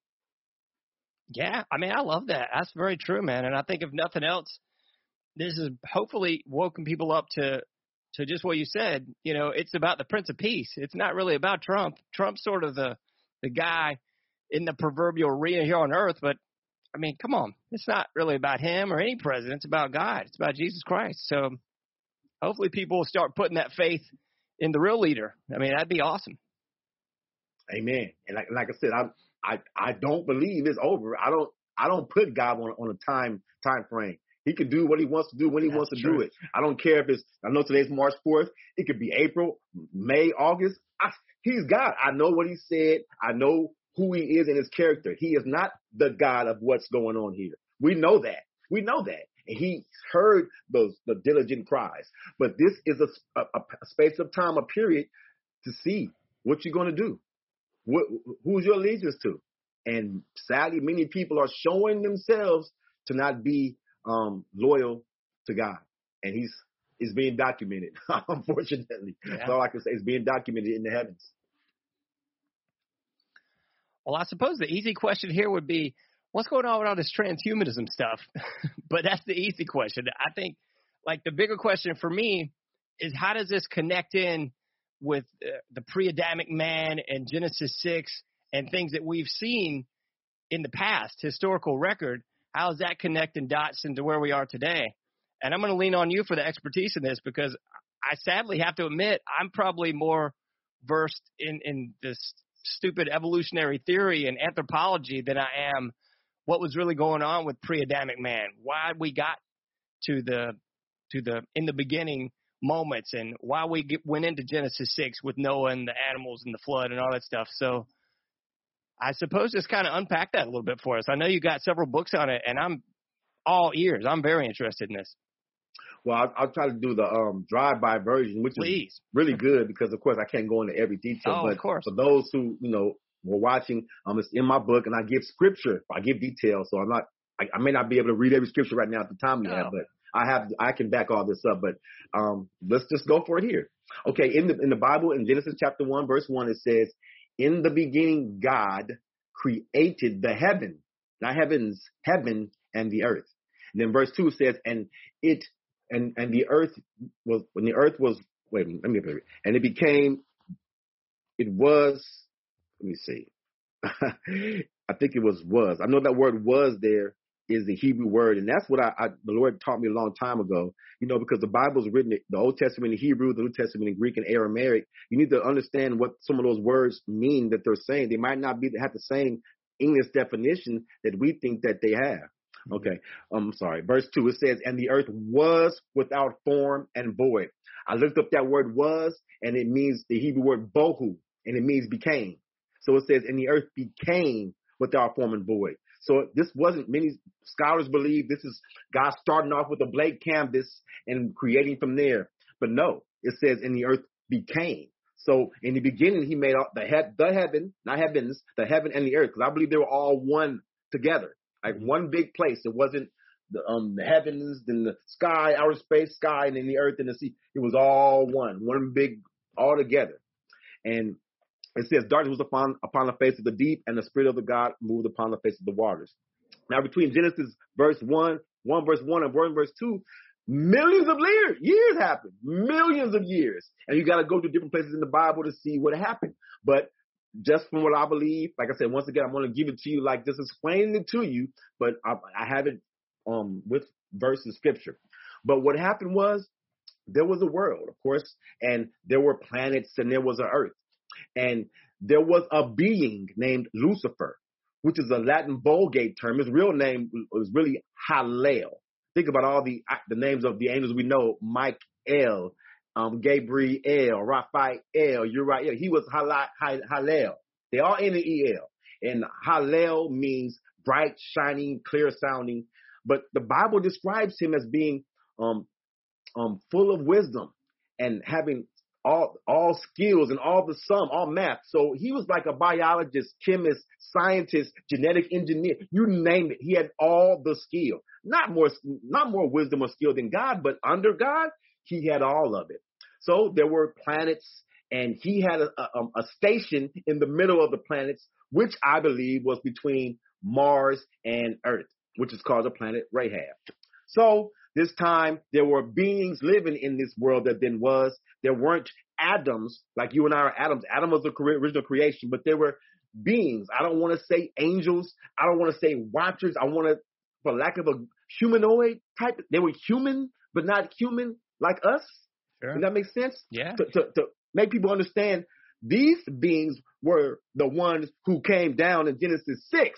Yeah, I mean, I love that. That's very true, man. And I think if nothing else, this has hopefully woken people up to to just what you said. You know, it's about the Prince of Peace. It's not really about Trump. Trump's sort of the the guy in the proverbial arena here on earth, but I mean, come on. It's not really about him or any president. It's about God. It's about Jesus Christ. So hopefully people will start putting that faith in the real leader. I mean, that'd be awesome. Amen. And like, like I said, I I I don't believe it's over. I don't I don't put God on on a time time frame. He can do what he wants to do when he That's wants to true. do it. I don't care if it's. I know today's March fourth. It could be April, May, August. I, he's God. I know what he said. I know who he is and his character. He is not the God of what's going on here. We know that. We know that. And he heard those the diligent cries. But this is a, a, a space of time, a period to see what you're going to do. What, who's your allegiance to? And sadly, many people are showing themselves to not be um, loyal to God. And he's it's being documented, unfortunately. Yeah. That's all I can say. It's being documented in the heavens. Well, I suppose the easy question here would be, what's going on with all this transhumanism stuff? But that's the easy question. I think, like, the bigger question for me is, how does this connect in with uh, the pre-Adamic man and Genesis six and things that we've seen in the past, historical record? How does that connect and dots into where we are today? And I'm going to lean on you for the expertise in this, because I sadly have to admit I'm probably more versed in, in this stupid evolutionary theory and anthropology than I am what was really going on with pre-Adamic man, why we got to the to the in the beginning moments, and why we get, went into Genesis six with Noah and the animals and the flood and all that stuff. So I suppose just kind of unpack that a little bit for us. I know you got several books on it, and I'm all ears. I'm very interested in this. Well, I'll, I'll try to do the um, drive-by version, which Please. is really good because, of course, I can't go into every detail. Oh, but of course. for those who, you know, were watching, um, it's in my book, and I give scripture. I give details, so I'm not. I, I may not be able to read every scripture right now at the time we No. have, but I have. I can back all this up. But um, let's just go for it here. Okay, in the in the Bible, in Genesis chapter one, verse one, it says, "In the beginning, God created the heaven, not heavens, heaven and the earth." And then verse two says, "And it." And and the earth was when the earth was wait let me and it became it was let me see I think it was was I know that word was there is the Hebrew word, and that's what I, I the Lord taught me a long time ago, you know, because the Bible's written the Old Testament in Hebrew, the New Testament in Greek and Aramaic. You need to understand what some of those words mean that they're saying. They might not be have the same English definition that we think that they have. Okay, I'm sorry. Verse two, it says, "And the earth was without form and void." I looked up that word "was," and it means the Hebrew word bohu, and it means became. So it says, "And the earth became without form and void." So this wasn't, many scholars believe this is God starting off with a blank canvas and creating from there. But no, it says, "And the earth became." So in the beginning, he made all, the, he- the heaven, not heavens, the heaven and the earth, because I believe they were all one together. Like one big place. It wasn't the, um, the heavens, then the sky, outer space, sky, and then the earth and the sea. It was all one, one big, all together. And it says, "Darkness was upon upon the face of the deep, and the Spirit of the God moved upon the face of the waters." Now, between Genesis verse one, one verse one, and one verse two, millions of years, years happened, millions of years, and you got to go to different places in the Bible to see what happened. But just from what I believe, like I said, once again, I'm going to give it to you, like just explaining it to you, but I, I have it um, with verses scripture. But what happened was there was a world, of course, and there were planets and there was an earth. And there was a being named Lucifer, which is a Latin Vulgate term. His real name was really Hallel. Think about all the the names of the angels we know: Michael, um, Gabriel, Raphael, Uriel. He was Hallel. They all end in E L. And Hallel means bright, shining, clear sounding. But the Bible describes him as being um, um, full of wisdom and having all all skills and all the sum, all math. So he was like a biologist, chemist, scientist, genetic engineer. You name it. He had all the skill. Not more, not more wisdom or skill than God, but under God, he had all of it. So there were planets, and he had a, a, a station in the middle of the planets, which I believe was between Mars and Earth, which is called the planet Rahab. So this time there were beings living in this world that then was. There weren't atoms like you and I are atoms. Adam was the original creation, but there were beings. I don't want to say angels. I don't want to say watchers. I want to, for lack of a humanoid type, they were human, but not human like us. Sure. Does that make sense? Yeah. To, to, to make people understand these beings were the ones who came down in Genesis six.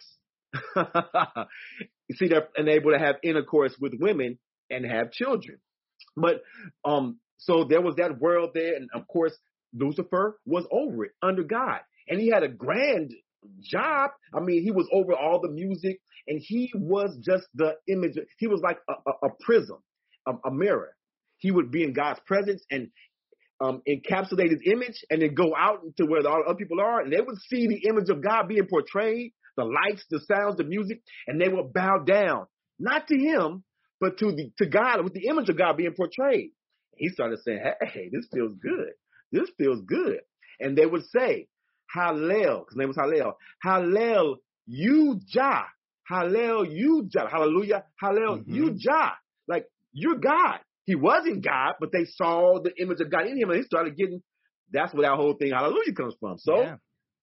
You see, they're unable to have intercourse with women and have children. But um, so there was that world there, and of course, Lucifer was over it under God, and he had a grand job. I mean, he was over all the music, and he was just the image. He was like a, a, a prism, a, a mirror. He would be in God's presence and um, encapsulate his image, and then go out to where all the other people are, and they would see the image of God being portrayed, the lights, the sounds, the music, and they would bow down, not to him, but to the to God, with the image of God being portrayed. He started saying, hey, this feels good. This feels good. And they would say, Hallel, his name was Hallel, Hallel, you Jah, Hallel, you Jah, hallelujah, Hallel, Mm-hmm. you Jah. Like, you're God. He wasn't God, but they saw the image of God in him, and he started getting, that's where that whole thing, hallelujah, comes from. So, Yeah.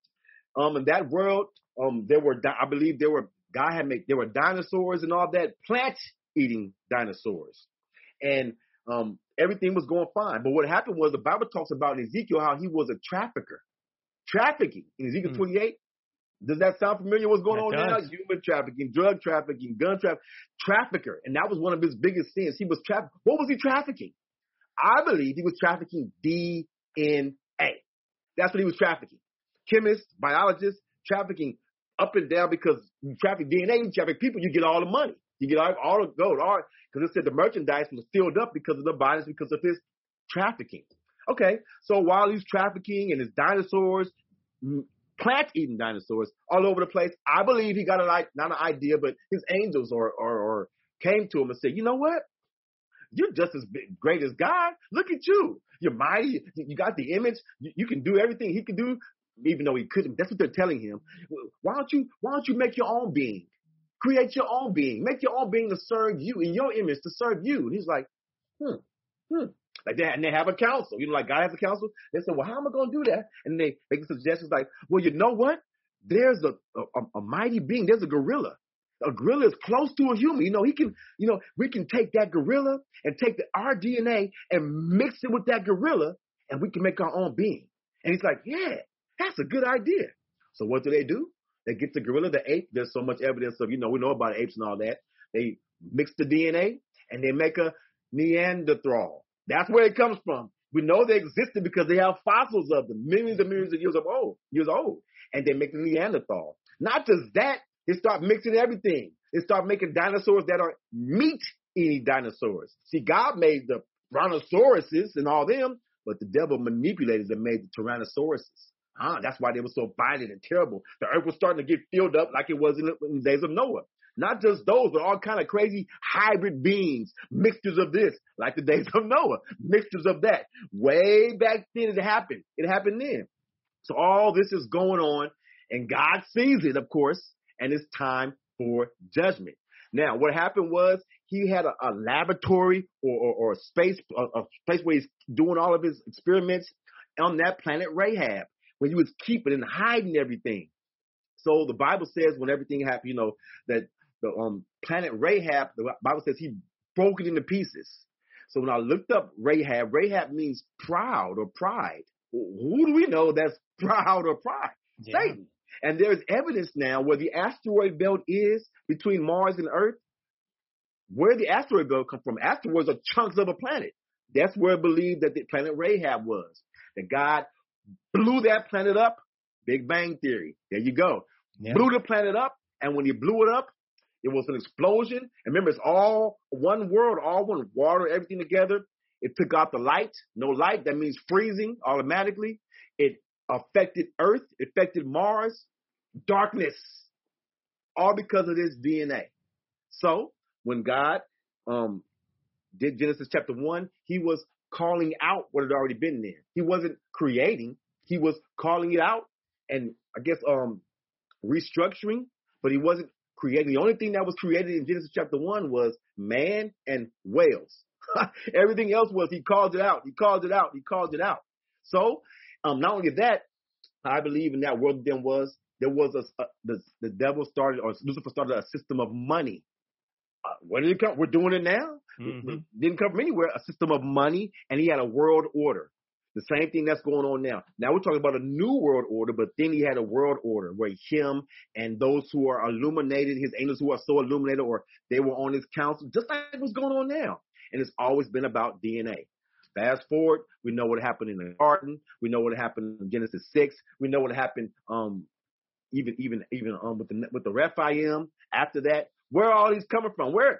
um, in that world, um, there were, I believe there were, God had made, there were dinosaurs and all that, plant-eating dinosaurs. And um, everything was going fine. But what happened was, the Bible talks about in Ezekiel how he was a trafficker. Trafficking. In Ezekiel Hmm. twenty-eight, does that sound familiar? What's going It on does. now? Human trafficking, drug trafficking, gun trafficking, trafficker. And that was one of his biggest sins. He was trafficking. What was he trafficking? I believe he was trafficking D N A. That's what he was trafficking. Chemists, biologists, trafficking up and down, because you traffic D N A, you traffic people, you get all the money. You get all, all the gold, all, because it said the merchandise was filled up because of the bodies, because of his trafficking. Okay, so while he's trafficking and his dinosaurs, plant-eating dinosaurs all over the place, I believe he got a, like, not an idea, but his angels or, or, or came to him and said, you know what? You're just as big, great as God. Look at you. You're mighty. You got the image. You, you can do everything he can do, even though he couldn't. That's what they're telling him. Why don't you, why don't you make your own being? Create your own being. Make your own being to serve you, in your image to serve you. And he's like, hmm, hmm. Like they, and they have a council. You know, like God has a council. They say, well, how am I going to do that? And they make suggestions like, well, you know what? There's a, a, a mighty being. There's a gorilla. A gorilla is close to a human. You know, he can, you know, we can take that gorilla and take the, our D N A and mix it with that gorilla, and we can make our own being. And he's like, yeah, that's a good idea. So what do they do? They get the gorilla, the ape. There's so much evidence of, you know, we know about apes and all that. They mix the D N A and they make a Neanderthal. That's where it comes from. We know they existed because they have fossils of them, millions and millions of years of old, years old. And they make the Neanderthal. Not just that, they start mixing everything. They start making dinosaurs that are meat-eating dinosaurs. See, God made the brontosauruses and all them, but the devil manipulated and made the tyrannosauruses. Ah, that's why they were so violent and terrible. The earth was starting to get filled up like it was in the, in the days of Noah. Not just those, but all kind of crazy hybrid beings, mixtures of this, like the days of Noah, mixtures of that. Way back then it happened. It happened then. So all this is going on, and God sees it, of course, and it's time for judgment. Now, what happened was he had a, a laboratory or, or, or a space, a, a place where he's doing all of his experiments on that planet Rahab, where he was keeping and hiding everything. So the Bible says when everything happened, you know, that the um, planet Rahab, the Bible says he broke it into pieces. So when I looked up Rahab, Rahab means proud or pride. Who do we know that's proud or pride? Yeah. Satan. And there's evidence now where the asteroid belt is between Mars and Earth. Where the asteroid belt come from? Asteroids are chunks of a planet. That's where I believe that the planet Rahab was. That God blew that planet up. Big Bang Theory. There you go. Yeah. Blew the planet up, and when he blew it up, it was an explosion. And remember, it's all one world, all one water, everything together. It took out the light. No light. That means freezing automatically. It affected Earth, affected Mars, darkness, all because of this D N A. So when God um, did Genesis chapter one, he was calling out what had already been there. He wasn't creating. He was calling it out and I guess um, restructuring, but he wasn't creating. The only thing that was created in Genesis chapter one was man and whales. Everything else was he called it out. He called it out. He called it out. So um, not only that, I believe in that world then was there was a, a the, the devil started, or Lucifer started a system of money. Uh, where did it come? We're doing it now. Mm-hmm. It didn't come from anywhere. A system of money, and he had a world order. The same thing that's going on now. Now we're talking about a new world order, but then he had a world order where him and those who are illuminated, his angels who are so illuminated, or they were on his council, just like what's going on now. And it's always been about D N A. Fast forward, we know what happened in the garden. We know what happened in Genesis six. We know what happened um, even even even um, with the with the Rephaim. After that, where are all these coming from? Where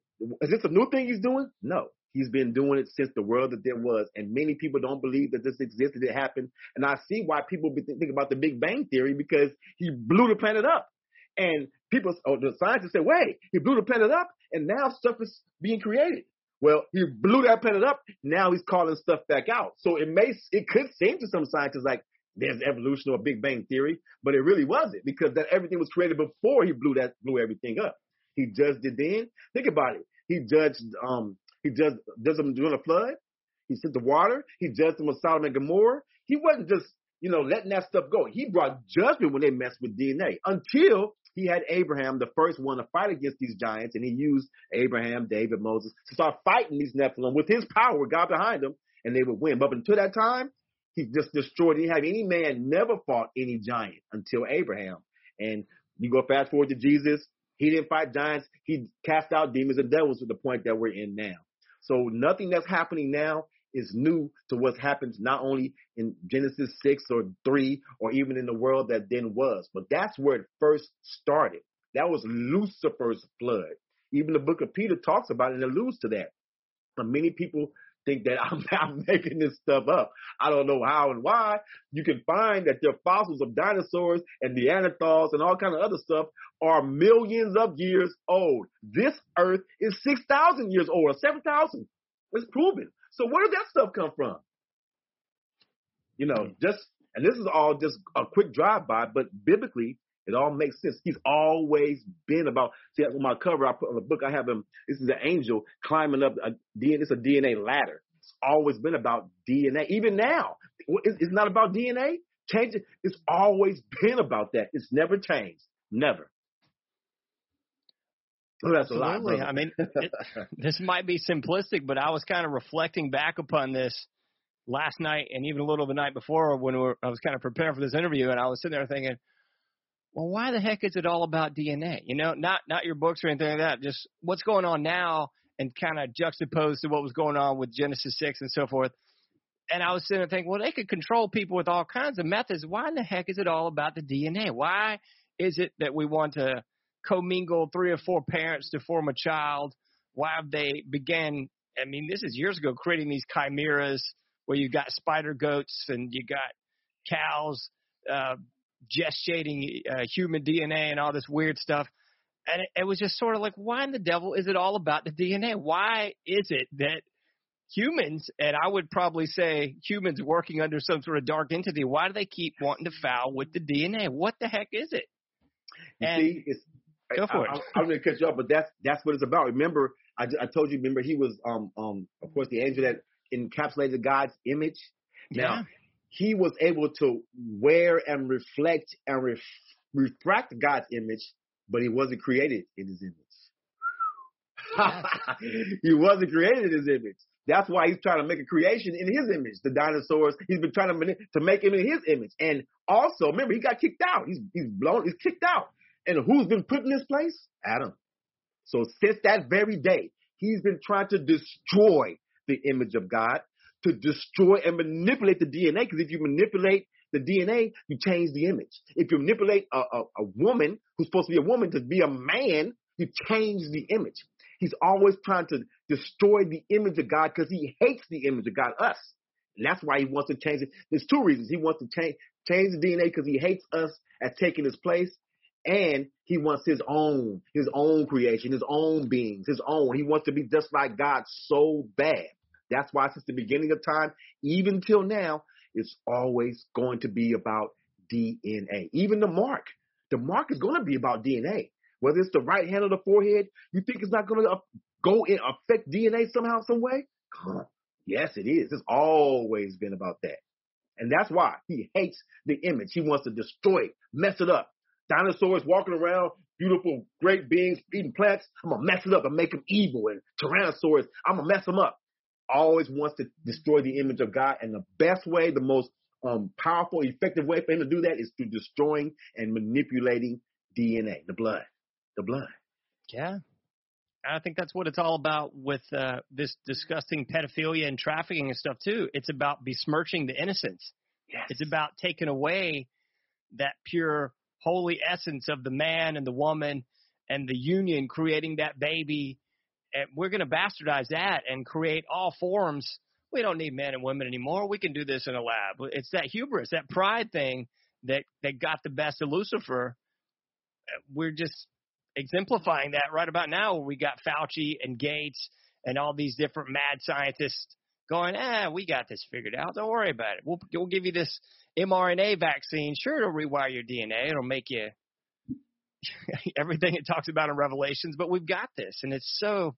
is this a new thing he's doing? No. He's been doing it since the world that there was, and many people don't believe that this existed, it happened. And I see why people think about the Big Bang Theory, because he blew the planet up. And people, oh, the scientists say, wait, he blew the planet up, and now stuff is being created. Well, he blew that planet up, now he's calling stuff back out. So it may, it could seem to some scientists like there's evolution or Big Bang Theory, but it really wasn't, because that everything was created before he blew that blew everything up. He judged it then. Think about it. He judged um. He judged, judged them during the flood. He sent the water. He judged them with Sodom and Gomorrah. He wasn't just, you know, letting that stuff go. He brought judgment when they messed with D N A, until he had Abraham, the first one, to fight against these giants. And he used Abraham, David, Moses to start fighting these Nephilim with his power, with God behind them, and they would win. But until that time, he just destroyed. He didn't have any man never fought any giant until Abraham. And you go fast forward to Jesus. He didn't fight giants. He cast out demons and devils to the point that we're in now. So nothing that's happening now is new to what's happened not only in Genesis six or three or even in the world that then was, but that's where it first started. That was Lucifer's flood. Even the book of Peter talks about it and alludes to that. But many people think that I'm, I'm making this stuff up. I don't know how and why. You can find that there are fossils of dinosaurs and Neanderthals and all kind of other stuff are millions of years old. This earth is six thousand years old, or seven thousand. It's proven. So where did that stuff come from? You know, just, and this is all just a quick drive-by, but biblically, it all makes sense. He's always been about, see, on my cover, I put on the book, I have him, this is an angel climbing up, a, it's a D N A ladder. It's always been about D N A. Even now, it's not about D N A. Change it. It's always been about that. It's never changed. Never. Oh, that's Absolutely. a lot, I mean, it, this might be simplistic, but I was kind of reflecting back upon this last night and even a little the night before when we were, I was kind of preparing for this interview, and I was sitting there thinking, well, why the heck is it all about D N A? You know, not not your books or anything like that, just what's going on now and kind of juxtaposed to what was going on with Genesis six and so forth. And I was sitting there thinking, well, they could control people with all kinds of methods. Why in the heck is it all about the D N A? Why is it that we want to commingle three or four parents to form a child? Why have they began, I mean, this is years ago, creating these chimeras where you got spider goats and you got cows uh, gestating uh, human D N A and all this weird stuff. And it, it was just sort of like, why in the devil is it all about the D N A? Why is it that humans, and I would probably say humans working under some sort of dark entity, why do they keep wanting to foul with the D N A? What the heck is it? You and see, it's, go for I, it. I, I'm going to cut you off, but that's that's what it's about. Remember, I, I told you. Remember, he was, um, um, of course, the angel that encapsulated God's image. Now, Yeah. he was able to wear and reflect and ref, refract God's image, but he wasn't created in his image. He wasn't created in his image. That's why he's trying to make a creation in his image. The dinosaurs, he's been trying to to make him in his image. And also, remember, he got kicked out. He's he's blown. He's kicked out. And who's been put in his place? Adam. So since that very day, he's been trying to destroy the image of God, to destroy and manipulate the D N A. Because if you manipulate the D N A, you change the image. If you manipulate a, a, a woman who's supposed to be a woman to be a man, you change the image. He's always trying to destroy the image of God because he hates the image of God, us. And that's why he wants to change it. There's two reasons. He wants to change change the D N A because he hates us as taking his place. And he wants his own, his own creation, his own beings, his own. He wants to be just like God so bad. That's why since the beginning of time, even till now, it's always going to be about D N A. Even the mark. The mark is going to be about D N A. Whether it's the right hand or the forehead, you think it's not going to go and affect D N A somehow, some way? Huh. Yes, it is. It's always been about that. And that's why he hates the image. He wants to destroy it, mess it up. Dinosaurs walking around, beautiful, great beings, eating plants. I'm going to mess it up and make them evil. And Tyrannosaurus, I'm going to mess them up. Always wants to destroy the image of God. And the best way, the most um, powerful, effective way for him to do that is through destroying and manipulating D N A, the blood, the blood. Yeah. I think that's what it's all about with uh, this disgusting pedophilia and trafficking and stuff, too. It's about besmirching the innocence. Yes. It's about taking away that pure, holy essence of the man and the woman and the union creating that baby. And we're going to bastardize that and create all forms. We don't need men and women anymore. We can do this in a lab. It's that hubris, that pride thing that, that got the best of Lucifer. We're just exemplifying that right about now, where we got Fauci and Gates and all these different mad scientists going, ah, we got this figured out. Don't worry about it. We'll, we'll give you this mRNA vaccine. Sure, it'll rewire your D N A. It'll make you everything it talks about in Revelations, but we've got this. And it's so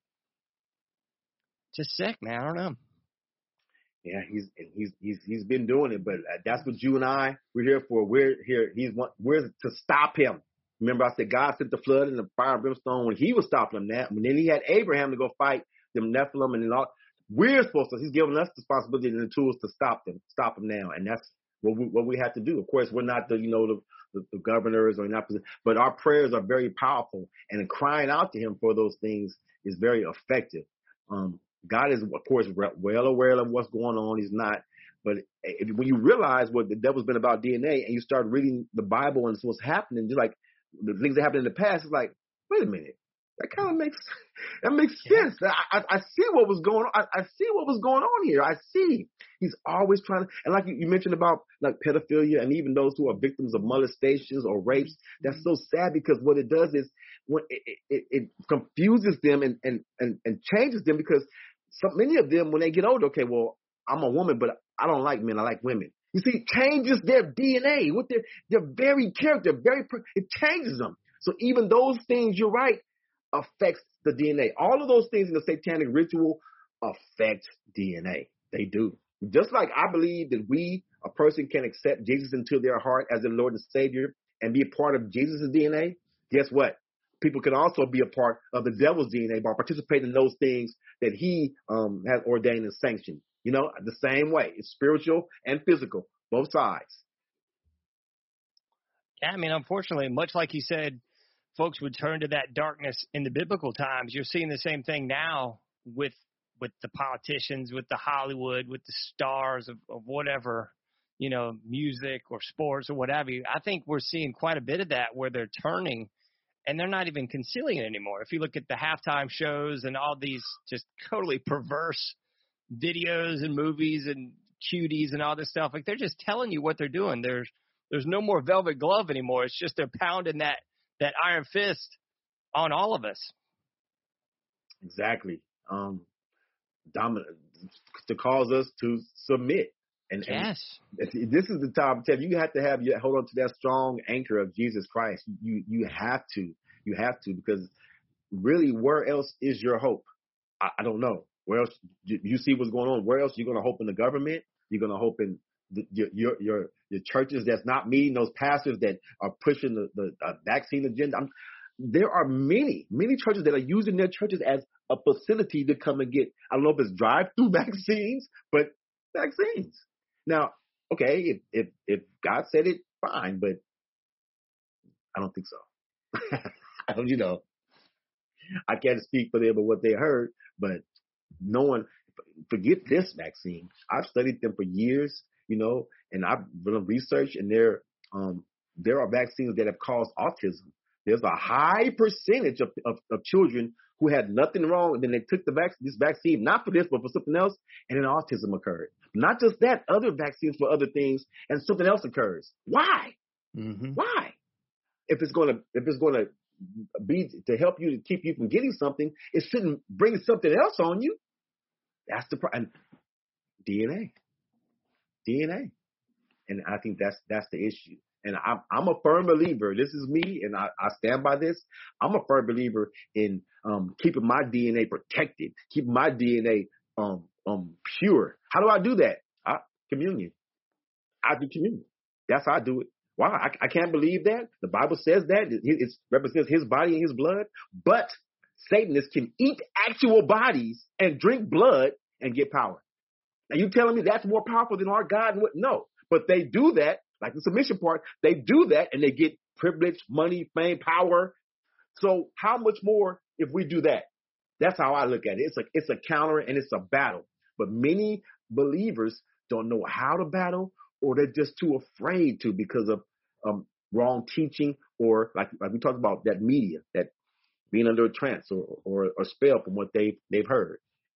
just sick, man. I don't know. Yeah, he's he's he's he's been doing it, but that's what you and I we're here for. We're here. He's we're to stop him. Remember, I said God sent the flood and the fire and brimstone when he was stopping them. That, and then he had Abraham to go fight them Nephilim and all. We're supposed to. He's giving us the responsibility and the tools to stop them, stop them now, and that's what we what we have to do. Of course, we're not the you know the the, the governors or not, but our prayers are very powerful, and crying out to him for those things is very effective. Um, God is, of course, well aware of what's going on. He's not. But if, when you realize what the devil's been about D N A and you start reading the Bible and it's what's happening, just like the things that happened in the past, it's like, wait a minute. That kind of makes that makes sense. I, I, I see what was going on. I, I see what was going on here. I see. He's always trying to, and like you, you mentioned about like pedophilia and even those who are victims of molestations or rapes. That's so sad because what it does is when it, it, it confuses them and, and, and, and changes them because so many of them when they get older, okay, well, I'm a woman, but I don't like men. I like women. You see, it changes their D N A with their their very character. Very, it changes them. So even those things, you're right, affects the D N A. All of those things in the satanic ritual affect D N A. They do. Just like I believe that we, a person can accept Jesus into their heart as their Lord and Savior and be a part of Jesus' D N A, guess what? People can also be a part of the devil's D N A by participating in those things that he um, has ordained and sanctioned. You know, the same way. It's spiritual and physical, both sides. Yeah, I mean, unfortunately, much like you said, folks would turn to that darkness in the biblical times. You're seeing the same thing now with with the politicians, with the Hollywood, with the stars of, of whatever, you know, music or sports or whatever. I think we're seeing quite a bit of that where they're turning and they're not even concealing it anymore. If you look at the halftime shows and all these just totally perverse videos and movies and cuties and all this stuff, like they're just telling you what they're doing. There's there's no more velvet glove anymore. It's just they're pounding that that iron fist on all of us. Exactly. Um, dominant to cause us to submit. And, yes. And this is the time, Ted, you have to have you hold on to that strong anchor of Jesus Christ. You you have to. You have to, because really, where else is your hope? I, I don't know. Where else you, you see what's going on? Where else you're going to hope in the government? You're going to hope in the, your, your your your churches that's not meeting those pastors that are pushing the, the uh, vaccine agenda. I'm, there are many, many churches that are using their churches as a facility to come and get, I don't know if it's drive-through vaccines, but vaccines. Now, okay, if, if, if God said it, fine, but I don't think so. I don't, you know, I can't speak for them or what they heard, but no one, forget this vaccine. I've studied them for years, you know, and I've done research, and there, um, there are vaccines that have caused autism. There's a high percentage of, of, of children who had nothing wrong, and then they took the vac- this vaccine, not for this, but for something else, and then autism occurred. Not just that, other vaccines for other things, and something else occurs. Why? Mm-hmm. Why? If it's gonna, if it's gonna be to help you to keep you from getting something, it shouldn't bring something else on you. That's the problem. D N A, D N A, and I think that's that's the issue. And I'm, I'm a firm believer. This is me, and I, I stand by this. I'm a firm believer in um, keeping my D N A protected, keeping my D N A um, um, pure. How do I do that? I, communion. I do communion. That's how I do it. Why? I, I can't believe that. The Bible says that. It, it represents his body and his blood. But Satanists can eat actual bodies and drink blood and get power. Now, you telling me that's more powerful than our God? No. But they do that, like the submission part, they do that and they get privilege, money, fame, power. So how much more if we do that? That's how I look at it. It's a, it's a counter and it's a battle. But many believers don't know how to battle, or they're just too afraid to because of um, wrong teaching, or like, like we talked about, that media, that being under a trance or, or, or spell from what they, they've heard.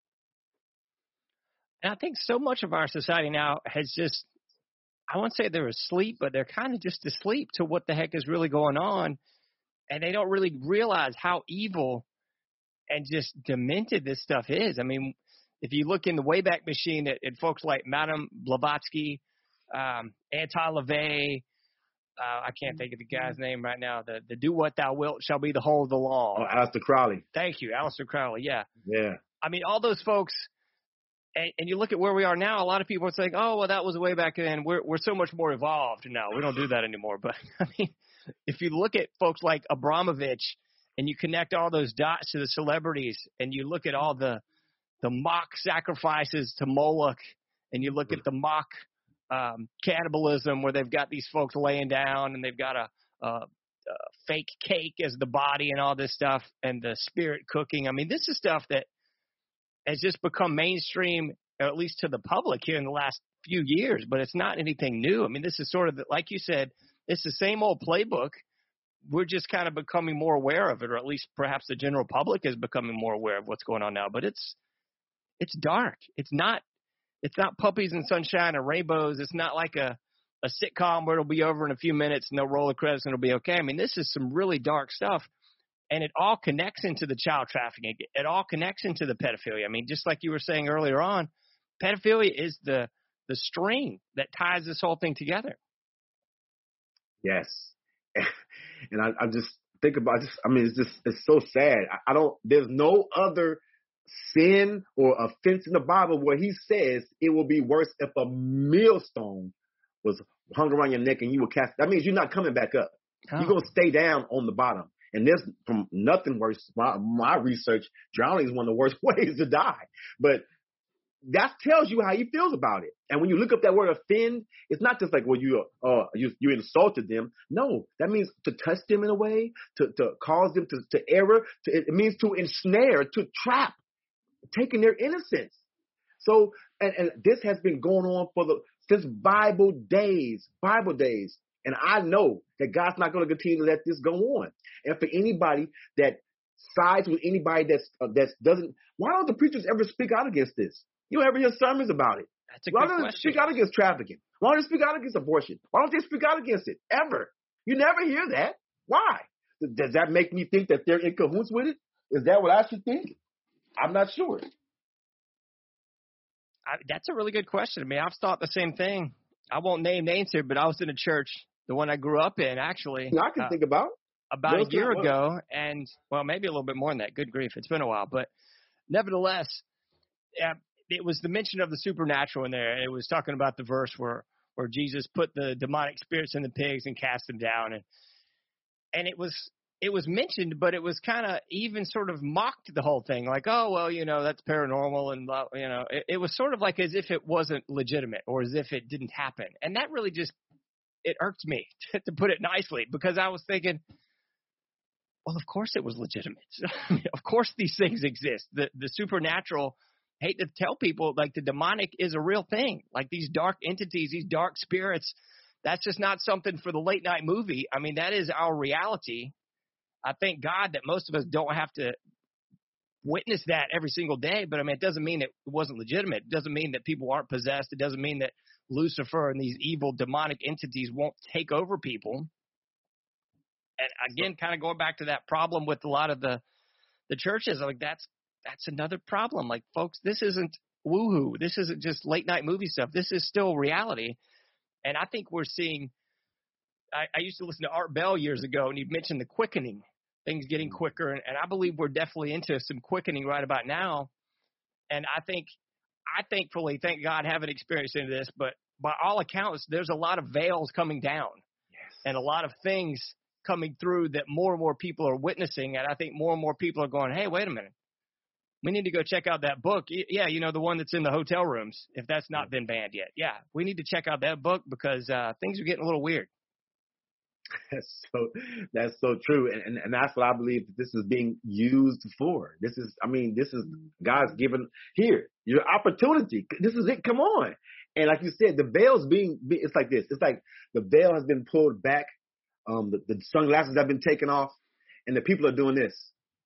And I think so much of our society now has just, I won't say they're asleep, but they're kind of just asleep to what the heck is really going on. And they don't really realize how evil and just demented this stuff is. I mean, if you look in the Wayback Machine at, at folks like Madame Blavatsky, um, Anton LaVey, uh, I can't think of the guy's name right now. The the do what thou wilt shall be the whole of the law. Oh, Aleister Crowley. Thank you, Aleister Crowley. Yeah. Yeah. I mean, all those folks, and, and you look at where we are now. A lot of people are saying, "Oh, well, that was way back then. We're we're so much more evolved now. We don't do that anymore." But I mean, if you look at folks like Abramovich, and you connect all those dots to the celebrities, and you look at all the the mock sacrifices to Moloch, and you look at the mock um, cannibalism where they've got these folks laying down and they've got a, a, a fake cake as the body and all this stuff, and the spirit cooking. I mean, this is stuff that has just become mainstream, or at least to the public here in the last few years, but it's not anything new. I mean, this is sort of, the, like you said, it's the same old playbook. We're just kind of becoming more aware of it, or at least perhaps the general public is becoming more aware of what's going on now. But it's it's dark. It's not it's not puppies and sunshine and rainbows. It's not like a, a sitcom where it'll be over in a few minutes and they'll roll the credits and it'll be okay. I mean, this is some really dark stuff, and it all connects into the child trafficking. It all connects into the pedophilia. I mean, just like you were saying earlier on, pedophilia is the the string that ties this whole thing together. Yes. And I, I just think about just, I mean, it's just, it's so sad. I, I don't, there's no other sin or offense in the Bible where he says it will be worse if a millstone was hung around your neck and you were cast. That means you're not coming back up. Oh. You're going to stay down on the bottom. And there's from nothing worse. My, my research, drowning is one of the worst ways to die. But that tells you how he feels about it. And when you look up that word offend, it's not just like, well, you uh, you, you insulted them. No, that means to touch them in a way, to, to cause them to, to error. To, it means to ensnare, to trap, taking their innocence. So, and, and this has been going on for the since Bible days, Bible days. And I know that God's not going to continue to let this go on. And for anybody that sides with anybody that's uh, that doesn't, why don't the preachers ever speak out against this? You don't ever hear sermons about it. That's a Why good don't they question. speak out against trafficking? Why don't they speak out against abortion? Why don't they speak out against it? Ever. You never hear that. Why? Does that make me think that they're in cahoots with it? Is that what I should think? I'm not sure. I, that's a really good question. I mean, I've thought the same thing. I won't name names here, but I was in a church, the one I grew up in, actually. I can uh, think about. About a year ago, and, well, maybe a little bit more than that. Good grief. It's been a while. But nevertheless, uh, it was the mention of the supernatural in there. It was talking about the verse where, where Jesus put the demonic spirits in the pigs and cast them down. And and it was it was mentioned, but it was kind of even sort of mocked the whole thing. Like, oh, well, you know, that's paranormal. And, you know, it, it was sort of like as if it wasn't legitimate or as if it didn't happen. And that really just, it irked me, to put it nicely, because I was thinking, well, of course it was legitimate. Of course these things exist. The the supernatural, I hate to tell people, like the demonic is a real thing. Like these dark entities, these dark spirits, that's just not something for the late night movie. I mean, that is our reality. I thank God that most of us don't have to witness that every single day. But I mean, it doesn't mean it wasn't legitimate. It doesn't mean that people aren't possessed. It doesn't mean that Lucifer and these evil demonic entities won't take over people. And again, kind of going back to that problem with a lot of the, the churches, like that's that's another problem. Like, folks, this isn't woohoo. This isn't just late night movie stuff. This is still reality. And I think we're seeing. I, I used to listen to Art Bell years ago, and he mentioned the quickening, things getting quicker, and, and I believe we're definitely into some quickening right about now. And I think, I thankfully, thank God, haven't experienced any of this, but by all accounts, there's a lot of veils coming down Yes. and a lot of things coming through that more and more people are witnessing. And I think more and more people are going, hey, wait a minute. We need to go check out that book. Yeah, you know, the one that's in the hotel rooms, if that's not been banned yet. Yeah, we need to check out that book because uh, things are getting a little weird. That's so that's so true, and, and and that's what I believe that this is being used for. This is, I mean, this is God's given here your opportunity. This is it. Come on, and like you said, the veil's being. It's like this. It's like the veil has been pulled back. Um, the, the sunglasses have been taken off, and the people are doing this.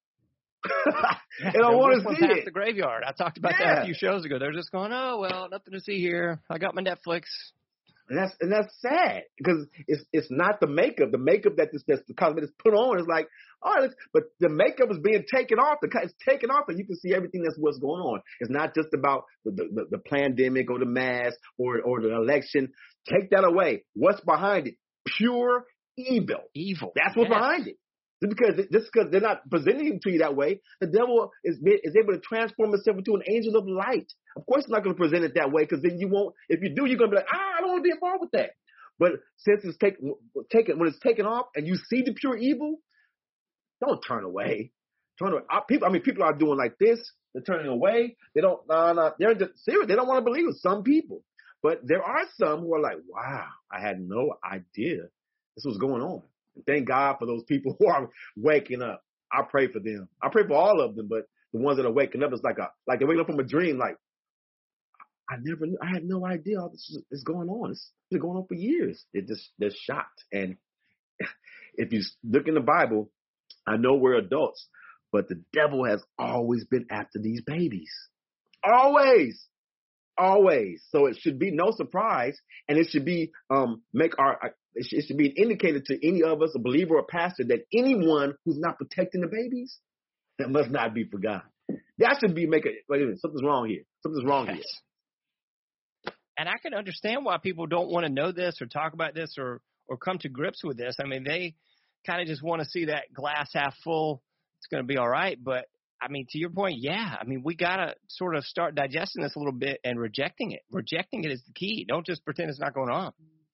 Yeah, and I want to see past it. the graveyard. I talked about Yeah. that a few shows ago. They're just going, oh well, nothing to see here. I got my Netflix. And that's and that's sad because it's it's not the makeup. The makeup that this that's the cosmetic is put on is like, all right, let's, but the makeup is being taken off. The it's taken off, and you can see everything that's what's going on. It's not just about the the, the pandemic or the mask or or the election. Take that away. What's behind it? Pure evil. Evil. That's what's Yes. behind it. Just because just because they're not presenting it to you that way, the devil is is able to transform himself into an angel of light. Of course, he's not going to present it that way because then you won't. If you do, you're going to be like, ah, I don't want to be involved with that. But since it's taken, taken when it's taken off, and you see the pure evil, don't turn away. Turn away. I, people, I mean, people are doing like this. They're turning away. They don't. No, no. They're just serious. They don't want to believe it. Some people, but there are some who are like, wow, I had no idea this was going on. Thank God for those people who are waking up. I pray for them. I pray for all of them, but the ones that are waking up, it's like a like they're waking up from a dream. Like I never knew. I had no idea all this is going on. It's been going on for years. They're just they're shocked. And if you look in the Bible, I know we're adults, but the devil has always been after these babies. Always. Always. So it should be no surprise, and it should be um make our it should be an indicator to any of us, a believer or a pastor, that anyone who's not protecting the babies, that must not be forgotten. That should be making wait a minute, something's wrong here. Something's wrong Yes. here. And I can understand why people don't want to know this or talk about this or or come to grips with this. I mean, they kind of just want to see that glass half full. It's going to be all right, but I mean, to your point, yeah. I mean, we got to sort of start digesting this a little bit and rejecting it. Rejecting it is the key. Don't just pretend it's not going on.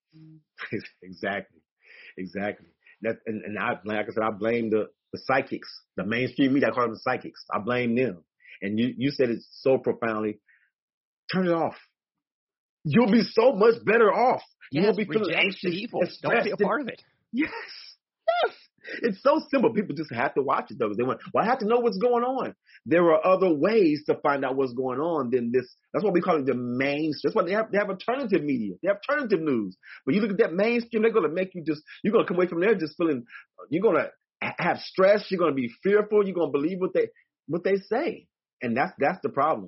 Exactly. Exactly. That, and, and I, like I said, I blame the, the psychics, the mainstream media. I call them the psychics. I blame them. And you, you said it so profoundly. Turn it off. You'll be so much better off. You Yes, won't be feeling reject anxious. the evil. and Don't be a stressed. part of it. Yes. Yes. It's so simple. People just have to watch it, though. They want, well, I have to know what's going on. There are other ways to find out what's going on than this. That's what we call it the mainstream. That's why they have, they have alternative media. They have alternative news. But you look at that mainstream, they're going to make you just, you're going to come away from there just feeling, you're going to have stress. You're going to be fearful. You're going to believe what they, what they say. And that's, that's the problem.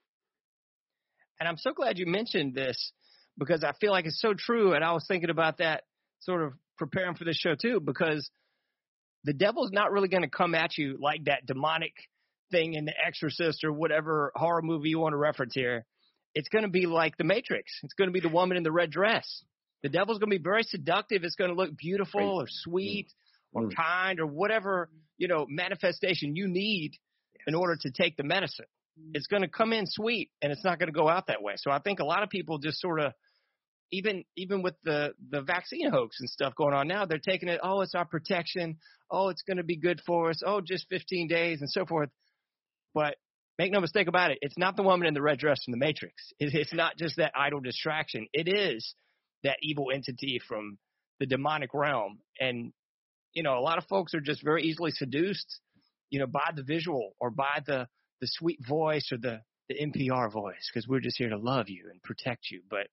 And I'm so glad you mentioned this because I feel like it's so true. And I was thinking about that sort of preparing for this show too, because the devil's not really going to come at you like that demonic thing in The Exorcist or whatever horror movie you want to reference here. It's going to be like The Matrix. It's going to be the woman in the red dress. The devil's going to be very seductive. It's going to look beautiful or sweet Mm. or kind or whatever, you know, manifestation you need in order to take the medicine. It's going to come in sweet and it's not going to go out that way. So I think a lot of people just sort of, even even with the, the vaccine hoax and stuff going on now, they're taking it, oh, it's our protection. Oh, it's going to be good for us. Oh, just fifteen days and so forth. But make no mistake about it. It's not the woman in the red dress from The Matrix. It, it's not just that idle distraction. It is that evil entity from the demonic realm. And, you know, a lot of folks are just very easily seduced, you know, by the visual or by the, the sweet voice or the, the N P R voice, because we're just here to love you and protect you. But,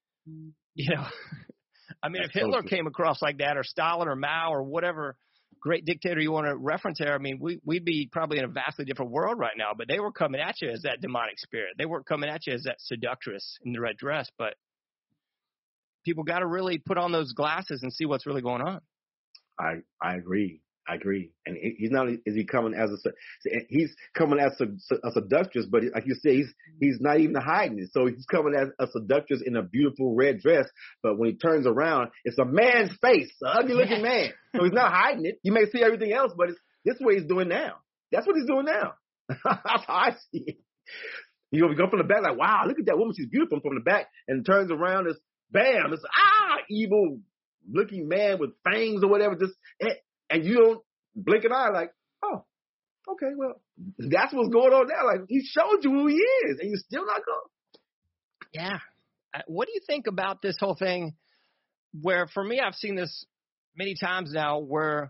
you know, I mean, That's if Hitler so came across like that, or Stalin or Mao or whatever great dictator you want to reference there, I mean, we, we'd be probably in a vastly different world right now. But they were coming at you as that demonic spirit. They weren't coming at you as that seductress in the red dress. But people got to really put on those glasses and see what's really going on. I, I agree. I agree. And he's not only is he coming as a, he's coming as a, a seductress, but like you say, he's, he's not even hiding it. So he's coming as a seductress in a beautiful red dress. But when he turns around, it's a man's face, an ugly looking man. So he's not hiding it. You may see everything else, but it's this is what he's doing now. That's what he's doing now. That's how I see it. You know, we go from the back like, wow, look at that woman. She's beautiful from the back, and turns around. It's bam. It's ah, evil looking man with fangs or whatever. Just and, and you don't blink an eye like, oh, okay, well, that's what's going on now. Like he showed you who he is, and you're still not going. Yeah. What do you think about this whole thing? Where for me, I've seen this many times now, where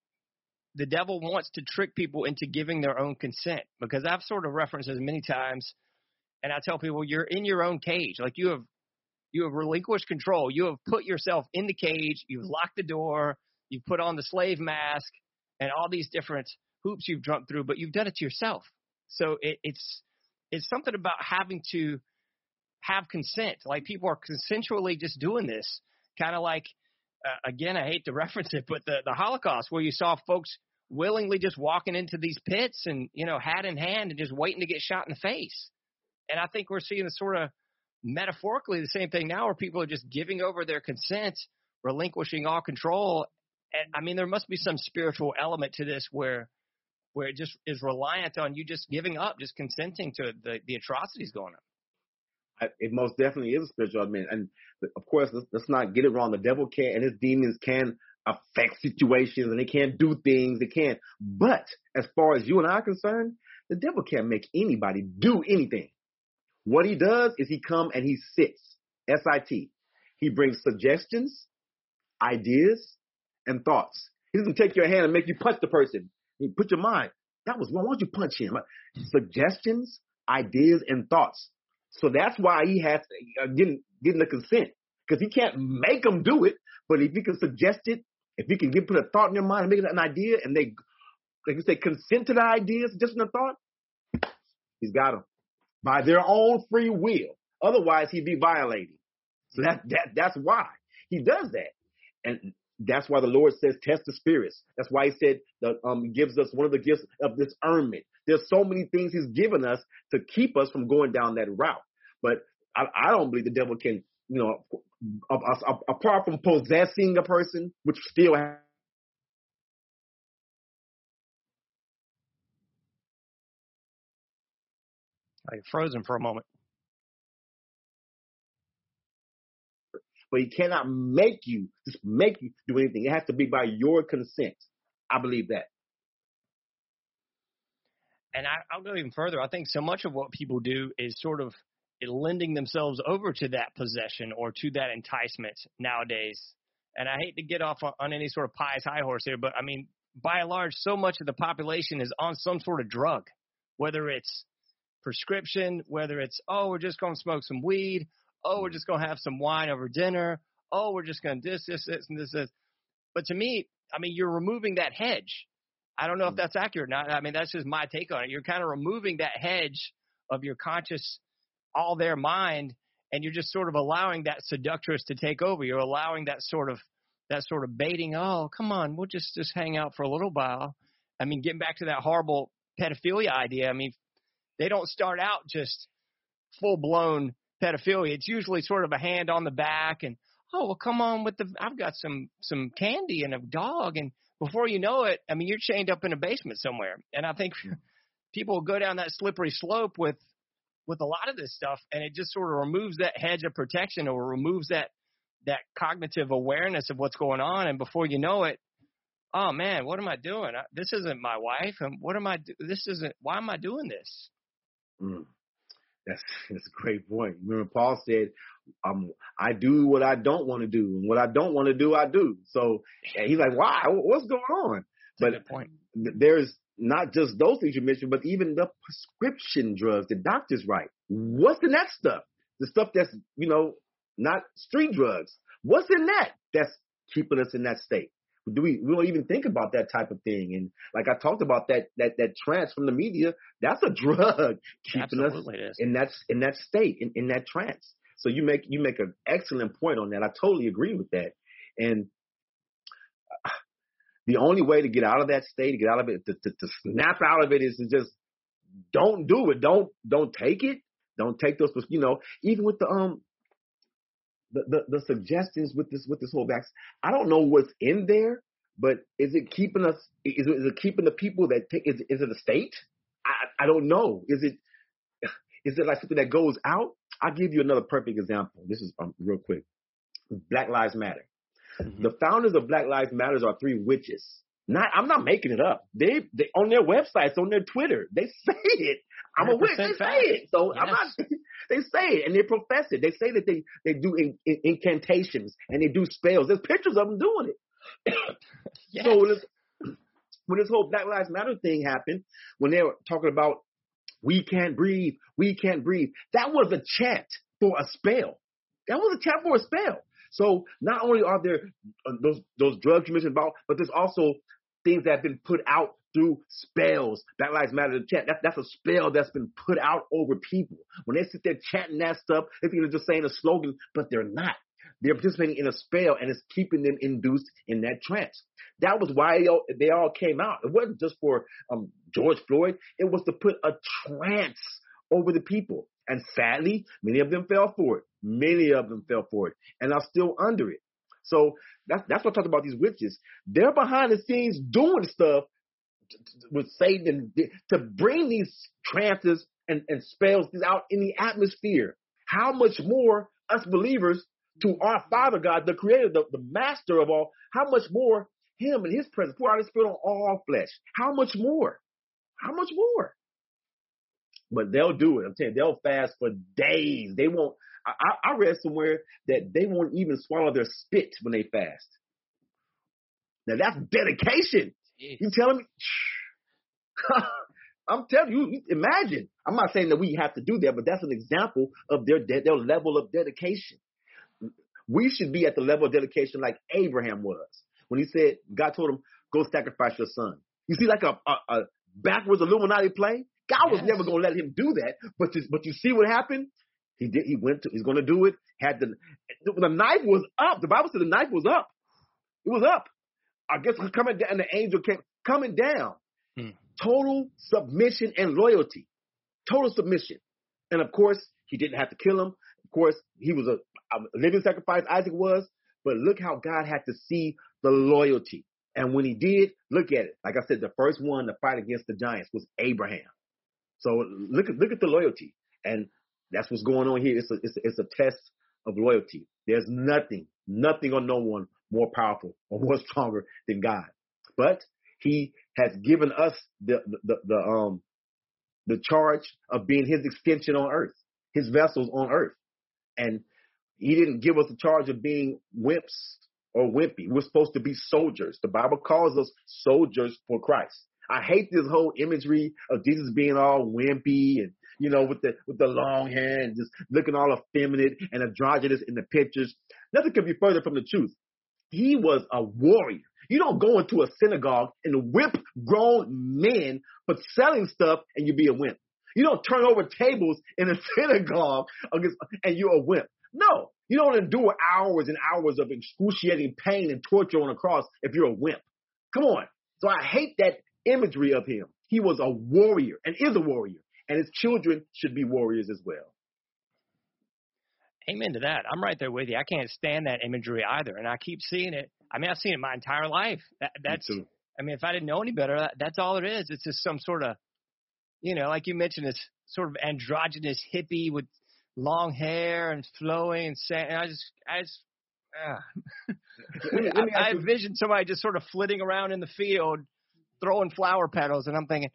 the devil wants to trick people into giving their own consent, because I've sort of referenced this many times, and I tell people you're in your own cage. Like you have, you have relinquished control. You have put yourself in the cage. You've locked the door. You've put on the slave mask and all these different hoops you've jumped through, but you've done it to yourself. So it, it's, it's something about having to have consent. Like people are consensually just doing this, kind of like, uh, again, I hate to reference it, but the, the Holocaust, where you saw folks willingly just walking into these pits and, you know, hat in hand and just waiting to get shot in the face. And I think we're seeing the sort of metaphorically the same thing now, where people are just giving over their consent, relinquishing all control. And I mean, there must be some spiritual element to this where, where it just is reliant on you just giving up, just consenting to the, the atrocities going on. It most definitely is a spiritual element. And of course, let's, let's not get it wrong. The devil can, and his demons can affect situations, and they can't do things. They can't. But as far as you and I are concerned, the devil can't make anybody do anything. What he does is he come and he sits, S I T. He brings suggestions, ideas, and thoughts. He doesn't take your hand and make you punch the person. He put your mind, that was wrong. Why don't you punch him? Suggestions, ideas, and thoughts. So that's why he has to, uh, getting, getting the consent, because he can't make them do it. But if he can suggest it, if he can give, put a thought in their mind and make it an idea, and they, like you say, consent to the idea, suggestion, or thought, he's got them by their own free will. Otherwise, he'd be violating. So that that that's why he does that, and that's why the Lord says, "Test the spirits." That's why He said that um gives us one of the gifts of discernment. There's so many things He's given us to keep us from going down that route. But I, I don't believe the devil can, you know, apart from possessing a person, which still has. Like frozen for a moment. But he cannot make you, just make you do anything. It has to be by your consent. I believe that. And I, I'll go even further. I think so much of what people do is sort of lending themselves over to that possession or to that enticement nowadays. And I hate to get off on, on any sort of pious high horse here, but I mean, by and large, so much of the population is on some sort of drug, whether it's prescription, whether it's, oh, we're just going to smoke some weed. Oh, we're just going to have some wine over dinner. Oh, we're just going to this, this, this, and this, this. But to me, I mean, you're removing that hedge. I don't know if that's accurate or not. I mean, that's just my take on it. You're kind of removing that hedge of your conscious, all their mind, and you're just sort of allowing that seductress to take over. You're allowing that sort of, that sort of baiting. Oh, come on, we'll just, just hang out for a little while. I mean, getting back to that horrible pedophilia idea. I mean, they don't start out just full blown pedophilia. It's usually sort of a hand on the back and, oh, well, come on with the, I've got some, some candy and a dog. And before you know it, I mean, you're chained up in a basement somewhere. And I think people will go down that slippery slope with, with a lot of this stuff. And it just sort of removes that hedge of protection or removes that, that cognitive awareness of what's going on. And before you know it, oh man, what am I doing? I, this isn't my wife. And what am I, do- this isn't, why am I doing this? Mm. That's, that's a great point. Remember, Paul said, um, I do what I don't want to do, and what I don't want to do, I do. So and he's like, why? What's going on? That's but a good point. There's not just those things you mentioned, but even the prescription drugs the doctors write. What's in that stuff? The stuff that's, you know, not street drugs. What's in that that's keeping us in that state? Do we, we don't even think about that type of thing. And like I talked about that, that, that trance from the media, that's a drug keeping Absolutely us in that, in that state, in, in that trance. So you make, you make an excellent point on that. I totally agree with that. And the only way to get out of that state, to get out of it, to, to, to snap out of it is to just don't do it. Don't, don't take it. Don't take those, you know, even with the, um, The, the, the suggestions with this with this whole vaccine, I don't know what's in there, but is it keeping us? Is it, is it keeping the people that take? Is, is it a state? I I don't know. Is it Is it like something that goes out? I'll give you another perfect example. This is um, real quick. Black Lives Matter. Mm-hmm. The founders of Black Lives Matter are three witches. Not, I'm not making it up. They, they on their websites, on their Twitter, they say it. I'm a witch. They fact. say it. So yes. I'm not. They say it and they profess it. They say that they they do in, in, incantations and they do spells. There's pictures of them doing it. yes. So when this, when this whole Black Lives Matter thing happened, when they were talking about we can't breathe, we can't breathe, that was a chant for a spell. That was a chant for a spell. So not only are there uh, those those drugs you mentioned about, but there's also things that have been put out through spells. Black Lives Matter, the chant, that, that's a spell that's been put out over people. When they sit there chanting that stuff, they think they're just saying a slogan, but they're not. They're participating in a spell, and it's keeping them induced in that trance. That was why they all, they all came out. It wasn't just for um, George Floyd. It was to put a trance over the people. And sadly, many of them fell for it. Many of them fell for it and are still under it. So that's, that's what I talked about these witches. They're behind the scenes doing stuff with Satan to bring these trances and, and spells out in the atmosphere. How much more us believers to our Father God, the creator, the, the master of all, how much more him and his presence, pour out his spirit on all flesh. How much more? How much more? But they'll do it. I'm telling you, they'll fast for days. They won't. I, I read somewhere that they won't even swallow their spit when they fast. Now that's dedication. Jeez. You telling me? I'm telling you, imagine. I'm not saying that we have to do that, but that's an example of their their level of dedication. We should be at the level of dedication like Abraham was when he said, God told him, go sacrifice your son. You see, like a, a, a backwards Illuminati play. God was yes. never going to let him do that. But you, but you see what happened? He did. He went to. He's going to do it. Had the the knife was up. The Bible said the knife was up. It was up. I guess coming down. The angel came coming down. Hmm. Total submission and loyalty. Total submission. And of course, he didn't have to kill him. Of course, he was a, a living sacrifice. Isaac was. But look how God had to see the loyalty. And when he did, look at it. Like I said, the first one to fight against the giants was Abraham. So look at look at the loyalty, and that's what's going on here. It's a it's a, it's a test of loyalty. There's nothing, nothing or no one more powerful or more stronger than God. But He has given us the the, the, the um the charge of being His extension on earth, His vessels on earth, and He didn't give us the charge of being wimps or wimpy. We're supposed to be soldiers. The Bible calls us soldiers for Christ. I hate this whole imagery of Jesus being all wimpy and, you know, with the with the long hair and just looking all effeminate and androgynous in the pictures. Nothing could be further from the truth. He was a warrior. You don't go into a synagogue and whip grown men for selling stuff and you be a wimp. You don't turn over tables in a synagogue against, and you're a wimp. No, you don't endure hours and hours of excruciating pain and torture on a cross if you're a wimp. Come on. So I hate that imagery of him. He was a warrior and is a warrior, and his children should be warriors as well. Amen to that. I'm right there with you. I can't stand that imagery either, and I keep seeing it. I mean, I've seen it my entire life. That, that's. Me too. I mean, if I didn't know any better, that, that's all it is. It's just some sort of, you know, like you mentioned, this sort of androgynous hippie with long hair and flowing and saying. I just, I just. Uh. let me, let me I, I envision somebody just sort of flitting around in the field, throwing flower petals, and I'm thinking,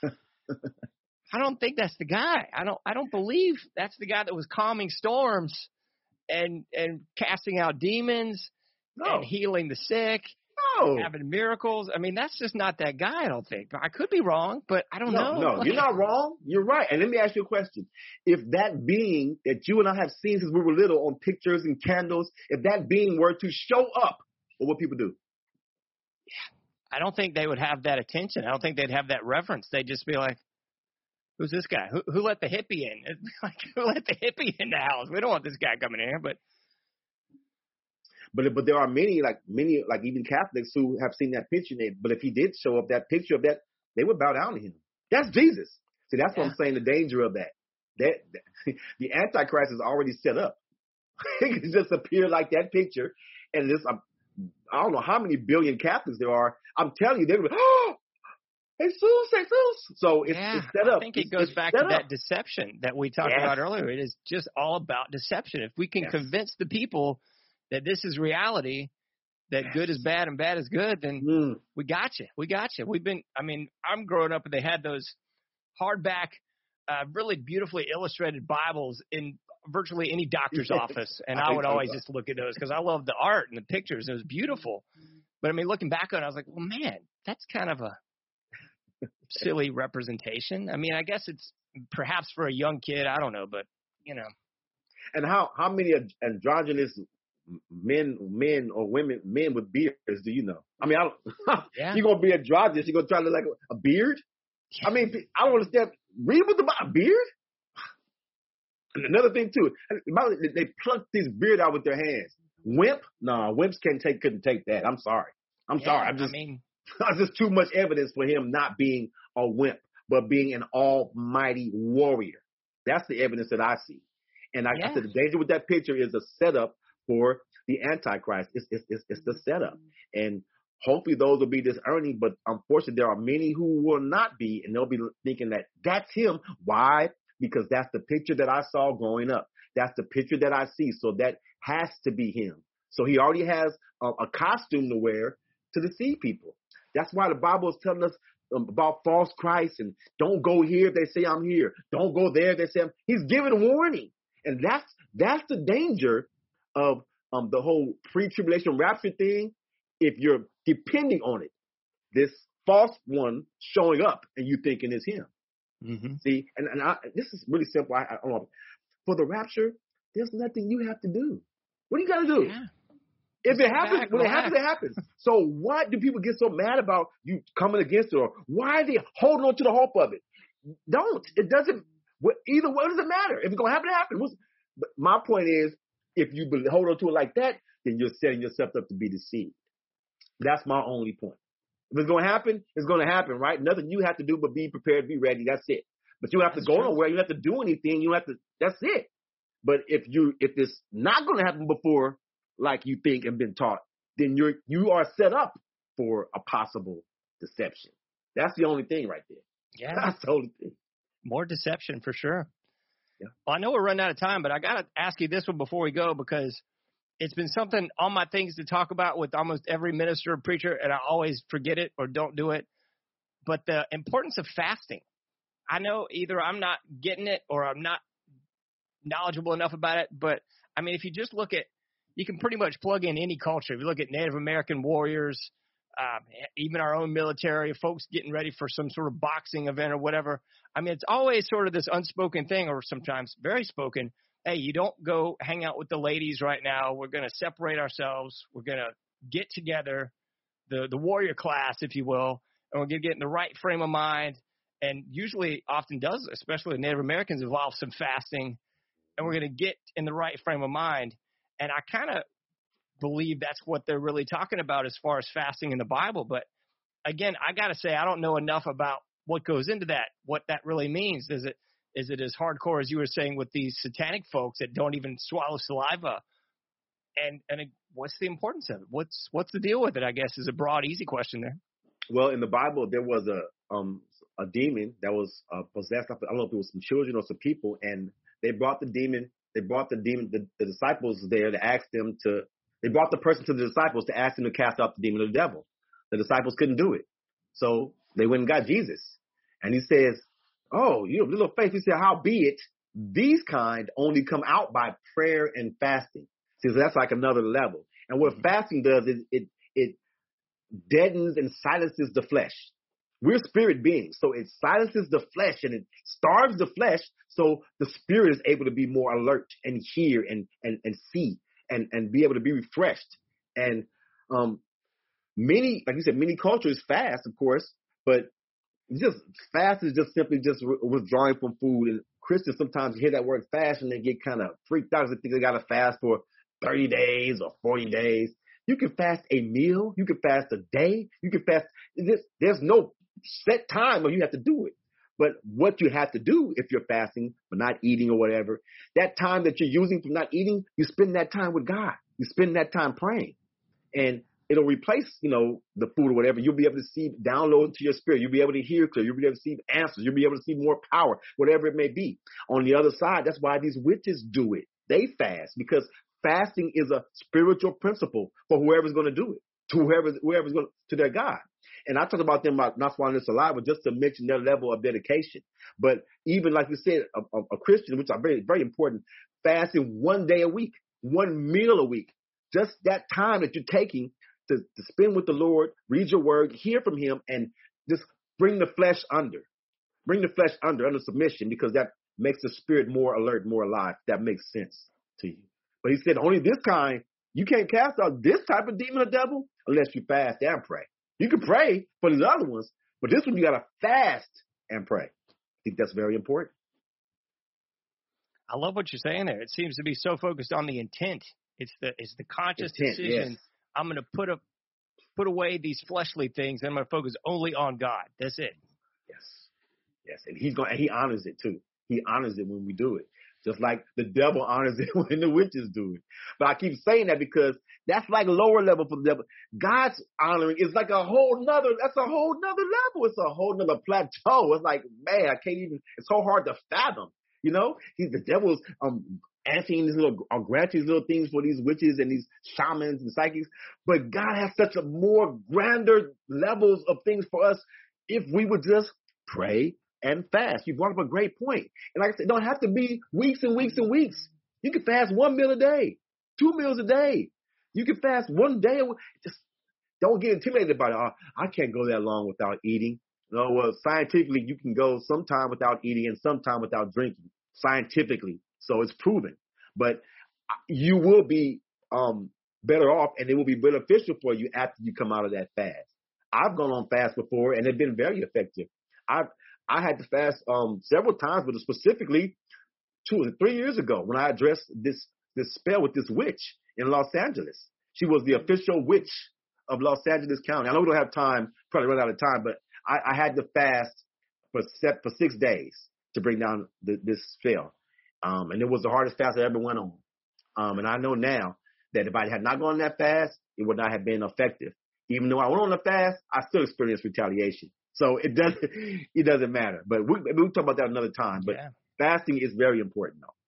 I don't think that's the guy. I don't I don't believe that's the guy that was calming storms and and casting out demons no. and healing the sick, no. and having miracles. I mean, that's just not that guy, I don't think. I could be wrong, but I don't no, know. No, you're not wrong. You're right. And let me ask you a question. If that being that you and I have seen since we were little on pictures and candles, if that being were to show up, what would people do? Yeah. I don't think they would have that attention. I don't think they'd have that reverence. They'd just be like, who's this guy? Who, who let the hippie in? Like, who let the hippie in the house? We don't want this guy coming in here, but. But but there are many, like many, like even Catholics who have seen that picture. But if he did show up, that picture of that, they would bow down to him. That's Jesus. See, that's yeah. what I'm saying, the danger of that. That, that the Antichrist is already set up. It can just appear like that picture. And this, I'm, I don't know how many billion Catholics there are. I'm telling you, they would, oh, Jesus, Jesus. So it's, yeah, it's set up. I think it it's, goes it's back to up. that deception that we talked yes. about earlier. It is just all about deception. If we can yes. convince the people that this is reality, that yes. good is bad and bad is good, then mm. we got you. We got you. We've been, I mean, I'm growing up and they had those hardback, uh, really beautifully illustrated Bibles in virtually any doctor's office. And I would always just look at those because I love the art and the pictures. It was beautiful. But I mean, looking back on it, I was like, well, man, that's kind of a silly representation. I mean, I guess it's perhaps for a young kid. I don't know, but you know. And how, how many androgynous men, men or women, men with beards do you know? I mean, I don't, yeah. you're going to be androgynous. You're going to try to look like a, a beard? Yeah. I mean, I don't understand. Read what's about a beard? And another thing, too, they pluck this beard out with their hands. Wimp? No, wimps can't take, couldn't take that. I'm sorry. I'm yeah, sorry. I'm just, I mean, there's just too much evidence for him not being a wimp, but being an almighty warrior. That's the evidence that I see. And like yeah. I said, the danger with that picture is a setup for the Antichrist. It's, it's, it's, it's the setup. And hopefully those will be discerning, but unfortunately there are many who will not be, and they'll be thinking that that's him. Why? Because that's the picture that I saw growing up. That's the picture that I see. So that has to be him. So he already has a, a costume to wear to deceive people. That's why the Bible is telling us um, about false Christ and don't go here if they say I'm here. Don't go there if they say I'm. He's giving a warning. And that's that's the danger of um, the whole pre-tribulation rapture thing. If you're depending on it, this false one showing up and you thinking it's him. Mm-hmm. See, and, and I, this is really simple. I, I don't know. For the rapture, there's nothing you have to do. What do you got to do? Yeah. If it happens, when it happens, it happens. So what do people get so mad about you coming against it? Or why are they holding on to the hope of it? Don't. It doesn't. Either way, does it matter? If it's going to happen, it happens. But my point is, if you hold on to it like that, then you're setting yourself up to be deceived. That's my only point. If it's going to happen, it's going to happen, right? Nothing you have to do but be prepared, be ready. That's it. But you don't have that's to go true. nowhere. You don't have to do anything. You don't have to. That's it. But if you if it's not going to happen before, like you think and been taught, then you're you are set up for a possible deception. That's the only thing right there. Yeah, that's the only thing. More deception for sure. Yeah. Well, I know we're running out of time, but I got to ask you this one before we go because it's been something on my things to talk about with almost every minister or preacher, and I always forget it or don't do it. But the importance of fasting. I know either I'm not getting it or I'm not knowledgeable enough about it. But, I mean, if you just look at – you can pretty much plug in any culture. If you look at Native American warriors, um, even our own military, folks getting ready for some sort of boxing event or whatever. I mean, it's always sort of this unspoken thing or sometimes very spoken. Hey, you don't go hang out with the ladies right now. We're going to separate ourselves. We're going to get together, the, the warrior class, if you will, and we're going to get in the right frame of mind. And usually often does, especially Native Americans, involve some fasting. And we're going to get in the right frame of mind. And I kind of believe that's what they're really talking about as far as fasting in the Bible. But, again, I got to say I don't know enough about what goes into that, what that really means. Is it is it as hardcore as you were saying with these satanic folks that don't even swallow saliva? And and it, what's the importance of it? What's what's the deal with it, I guess, is a broad, easy question there. Well, in the Bible, there was a um a demon that was uh, possessed. I don't know if it was some children or some people, and they brought the demon. They brought the demon, the, the disciples there to ask them to. They brought the person to the disciples to ask them to cast out the demon of the devil. The disciples couldn't do it, so they went and got Jesus, and he says, "Oh, you have little faith." He said, "Howbeit, these kind only come out by prayer and fasting." See, so that's like another level. And what fasting does is it it deadens and silences the flesh. We're spirit beings, so it silences the flesh and it starves the flesh so the spirit is able to be more alert and hear and and, and see and, and be able to be refreshed. And um, many, like you said, many cultures fast, of course, but just fast is just simply just re- withdrawing from food. And Christians sometimes hear that word fast and they get kind of freaked out because they think they got to fast for thirty days or forty days. You can fast a meal. You can fast a day. You can fast. There's, there's no set time where you have to do it. But what you have to do if you're fasting but not eating or whatever, that time that you're using for not eating, you spend that time with God. You spend that time praying. And it'll replace, you know, the food or whatever. You'll be able to see, download to your spirit. You'll be able to hear clear. You'll be able to see answers. You'll be able to see more power, whatever it may be. On the other side, that's why these witches do it. They fast because fasting is a spiritual principle for whoever's going to do it, to whoever, whoever's going to their God. And I talk about them about not swallowing this alive, but just to mention their level of dedication. But even like you said, a, a, a Christian, which are very, very important, fasting one day a week, one meal a week, just that time that you're taking to, to spend with the Lord, read your word, hear from him, and just bring the flesh under. Bring the flesh under, under submission, because that makes the spirit more alert, more alive. That makes sense to you. But he said, only this kind, you can't cast out this type of demon or devil unless you fast and pray. You can pray for these other ones, but this one you got to fast and pray. I think that's very important. I love what you're saying there. It seems to be so focused on the intent. It's the it's the conscious Intent, decision. yes. I'm going to put a put away these fleshly things, and I'm going to focus only on God. That's it. Yes, yes, and he's going. He honors it too. He honors it when we do it, just like the devil honors it when the witches do it. But I keep saying that because that's like lower level for the devil. God's honoring is like a whole nother. That's a whole nother level. It's a whole nother plateau. It's like, man, I can't even. It's so hard to fathom. You know, he's the devil's um answering these little, or granting these little things for these witches and these shamans and psychics. But God has such a more grander levels of things for us if we would just pray and fast. You brought up a great point. And like I said, it don't have to be weeks and weeks and weeks. You can fast one meal a day, two meals a day. You can fast one day. Just don't get intimidated by it. Oh, I can't go that long without eating. No, well, scientifically, you can go sometime without eating and sometime without drinking, scientifically. So it's proven. But you will be um, better off, and it will be beneficial for you after you come out of that fast. I've gone on fast before, and it's been very effective. I I had to fast um, several times, but specifically two or three years ago when I addressed this this spell with this witch in Los Angeles. She was the official witch of Los Angeles County. I know we don't have time, probably run out of time, but I, I had to fast for set for six days to bring down the, this spell. Um, and it was the hardest fast I ever went on. Um, and I know now that if I had not gone that fast, it would not have been effective. Even though I went on the fast, I still experienced retaliation. So it doesn't, it doesn't matter. But we, we'll talk about that another time. But yeah. Fasting is very important, though.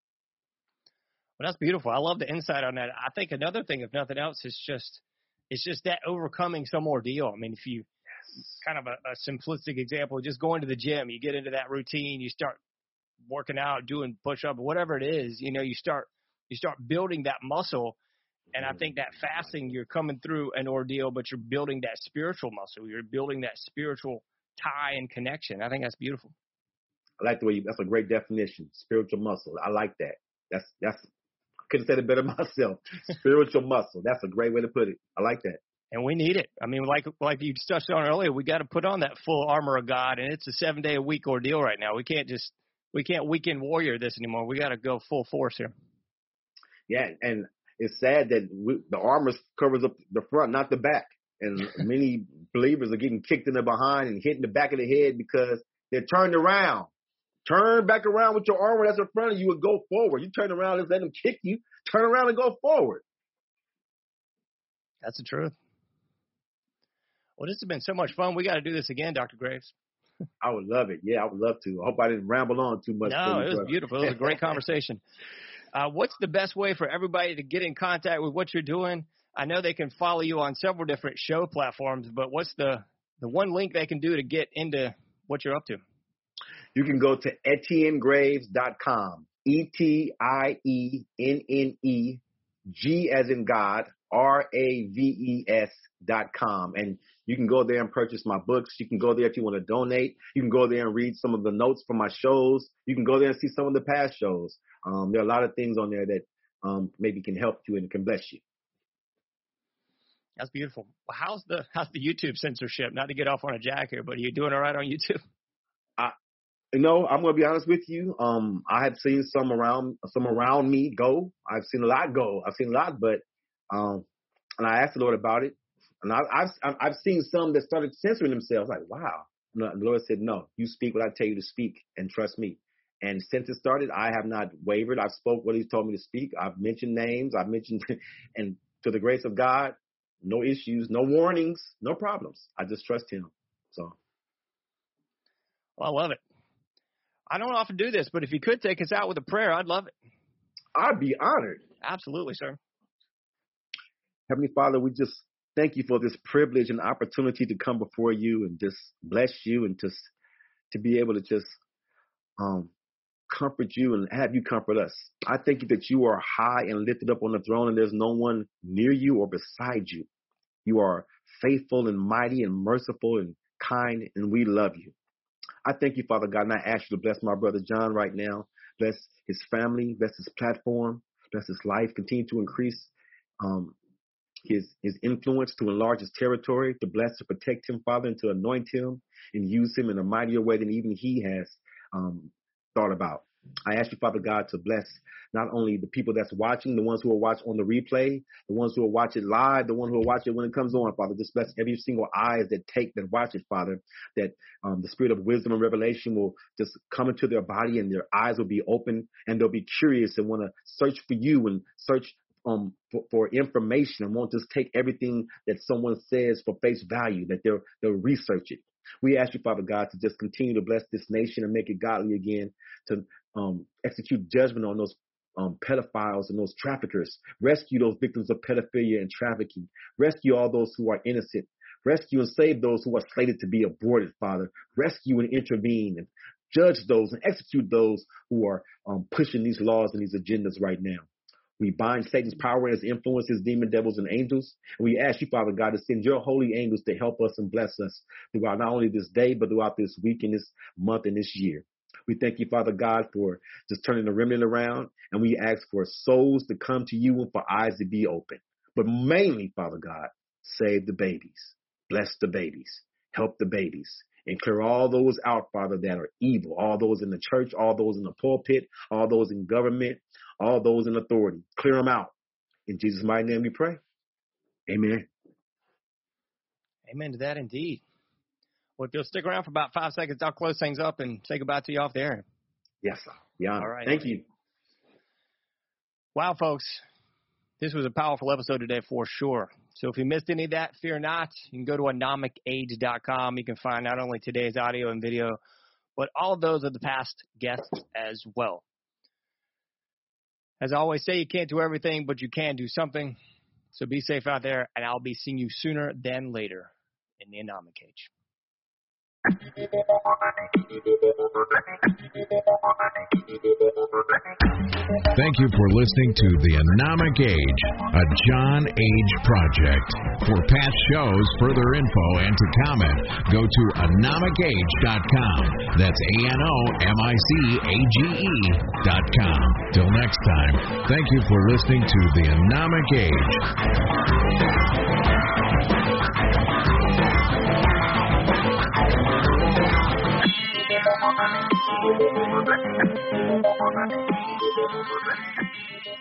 Well, that's beautiful. I love the insight on that. I think another thing, if nothing else, is just it's just that overcoming some ordeal. I mean, if you kind of a, a simplistic example, just going to the gym, you get into that routine, you start working out, doing push-up, whatever it is, you know, you start you start building that muscle. And I think that fasting, you're coming through an ordeal, but you're building that spiritual muscle. You're building that spiritual tie and connection. I think that's beautiful. I like the way you, that's a great definition, spiritual muscle. I like that. That's that's I couldn't say it better myself. Spiritual muscle. That's a great way to put it. I like that. And we need it. I mean, like like you touched on earlier, we got to put on that full armor of God, and it's a seven day a week ordeal right now. We can't just we can't weekend warrior this anymore. We got to go full force here. Yeah, and it's sad that we, the armor covers up the front, not the back. And many believers are getting kicked in the behind and hitting the back of the head because they're turned around. Turn back around with your armor that's in front of you and go forward. You turn around, let's let them kick you. Turn around and go forward. That's the truth. Well, this has been so much fun. We got to do this again, Doctor Graves. I would love it. Yeah, I would love to. I hope I didn't ramble on too much. No, it was beautiful. It was a great conversation. Uh, what's the best way for everybody to get in contact with what you're doing? I know they can follow you on several different show platforms, but what's the, the one link they can do to get into what you're up to? You can go to etienne graves dot com. E T I E N N E G as in God, R A V E S dot com. And you can go there and purchase my books. You can go there if you want to donate. You can go there and read some of the notes from my shows. You can go there and see some of the past shows. Um, there are a lot of things on there that um, maybe can help you and can bless you. That's beautiful. Well, how's the how's the YouTube censorship? Not to get off on a jack here, but are you doing all right on YouTube? I, you know, I'm going to be honest with you. Um, I have seen some around some around me go. I've seen a lot go. I've seen a lot, but um, and I asked the Lord about it, and I, I've I've seen some that started censoring themselves. Like, wow. And the Lord said, "No, you speak what I tell you to speak, and trust me." And since it started, I have not wavered. I've spoke what He's told me to speak. I've mentioned names. I've mentioned, and to the grace of God, no issues, no warnings, no problems. I just trust him. So. Well, I love it. I don't often do this, but if you could take us out with a prayer, I'd love it. I'd be honored. Absolutely, sir. Heavenly Father, we just thank you for this privilege and opportunity to come before you and just bless you and just to be able to just um, comfort you and have you comfort us. I thank you that you are high and lifted up on the throne and there's no one near you or beside you. You are faithful and mighty and merciful and kind, and we love you. I thank you, Father God, and I ask you to bless my brother John right now. Bless his family, bless his platform, bless his life, continue to increase um, his his influence, to enlarge his territory, to bless, to protect him, Father, and to anoint him and use him in a mightier way than even he has um, thought about. I ask you, Father God, to bless not only the people that's watching, the ones who will watch on the replay, the ones who will watch it live, the ones who will watch it when it comes on, Father. Just bless every single eyes that take, that watch it, Father, that um, the spirit of wisdom and revelation will just come into their body and their eyes will be open and they'll be curious and want to search for you and search um, for, for information and won't just take everything that someone says for face value, that they'll, they'll research it. We ask you, Father God, to just continue to bless this nation and make it godly again, to um, execute judgment on those um, pedophiles and those traffickers. Rescue those victims of pedophilia and trafficking. Rescue all those who are innocent. Rescue and save those who are slated to be aborted, Father. Rescue and intervene and judge those and execute those who are um, pushing these laws and these agendas right now. We bind Satan's power and his influence, his demon devils and angels. And we ask you, Father God, to send your holy angels to help us and bless us throughout not only this day, but throughout this week and this month and this year. We thank you, Father God, for just turning the remnant around. And we ask for souls to come to you and for eyes to be open. But mainly, Father God, save the babies. Bless the babies. Help the babies. And clear all those out, Father, that are evil. All those in the church, all those in the pulpit, all those in government, all those in authority. Clear them out. In Jesus' mighty name we pray. Amen. Amen to that indeed. Well, if you'll stick around for about five seconds, I'll close things up and say goodbye to you off the air. Yes, sir. Yeah. All right. Thank you. Wow, folks. This was a powerful episode today for sure. So if you missed any of that, fear not. You can go to anomic age dot com. You can find not only today's audio and video, but all of those of the past guests as well. As I always say, you can't do everything, but you can do something. So be safe out there, and I'll be seeing you sooner than later in the Anomic Age. Thank you for listening to The Anomic Age, a John Age project. For past shows, further info, and to comment, go to anomic age dot com. That's A N O M I C A G E dot com. Till next time, thank you for listening to The Anomic Age.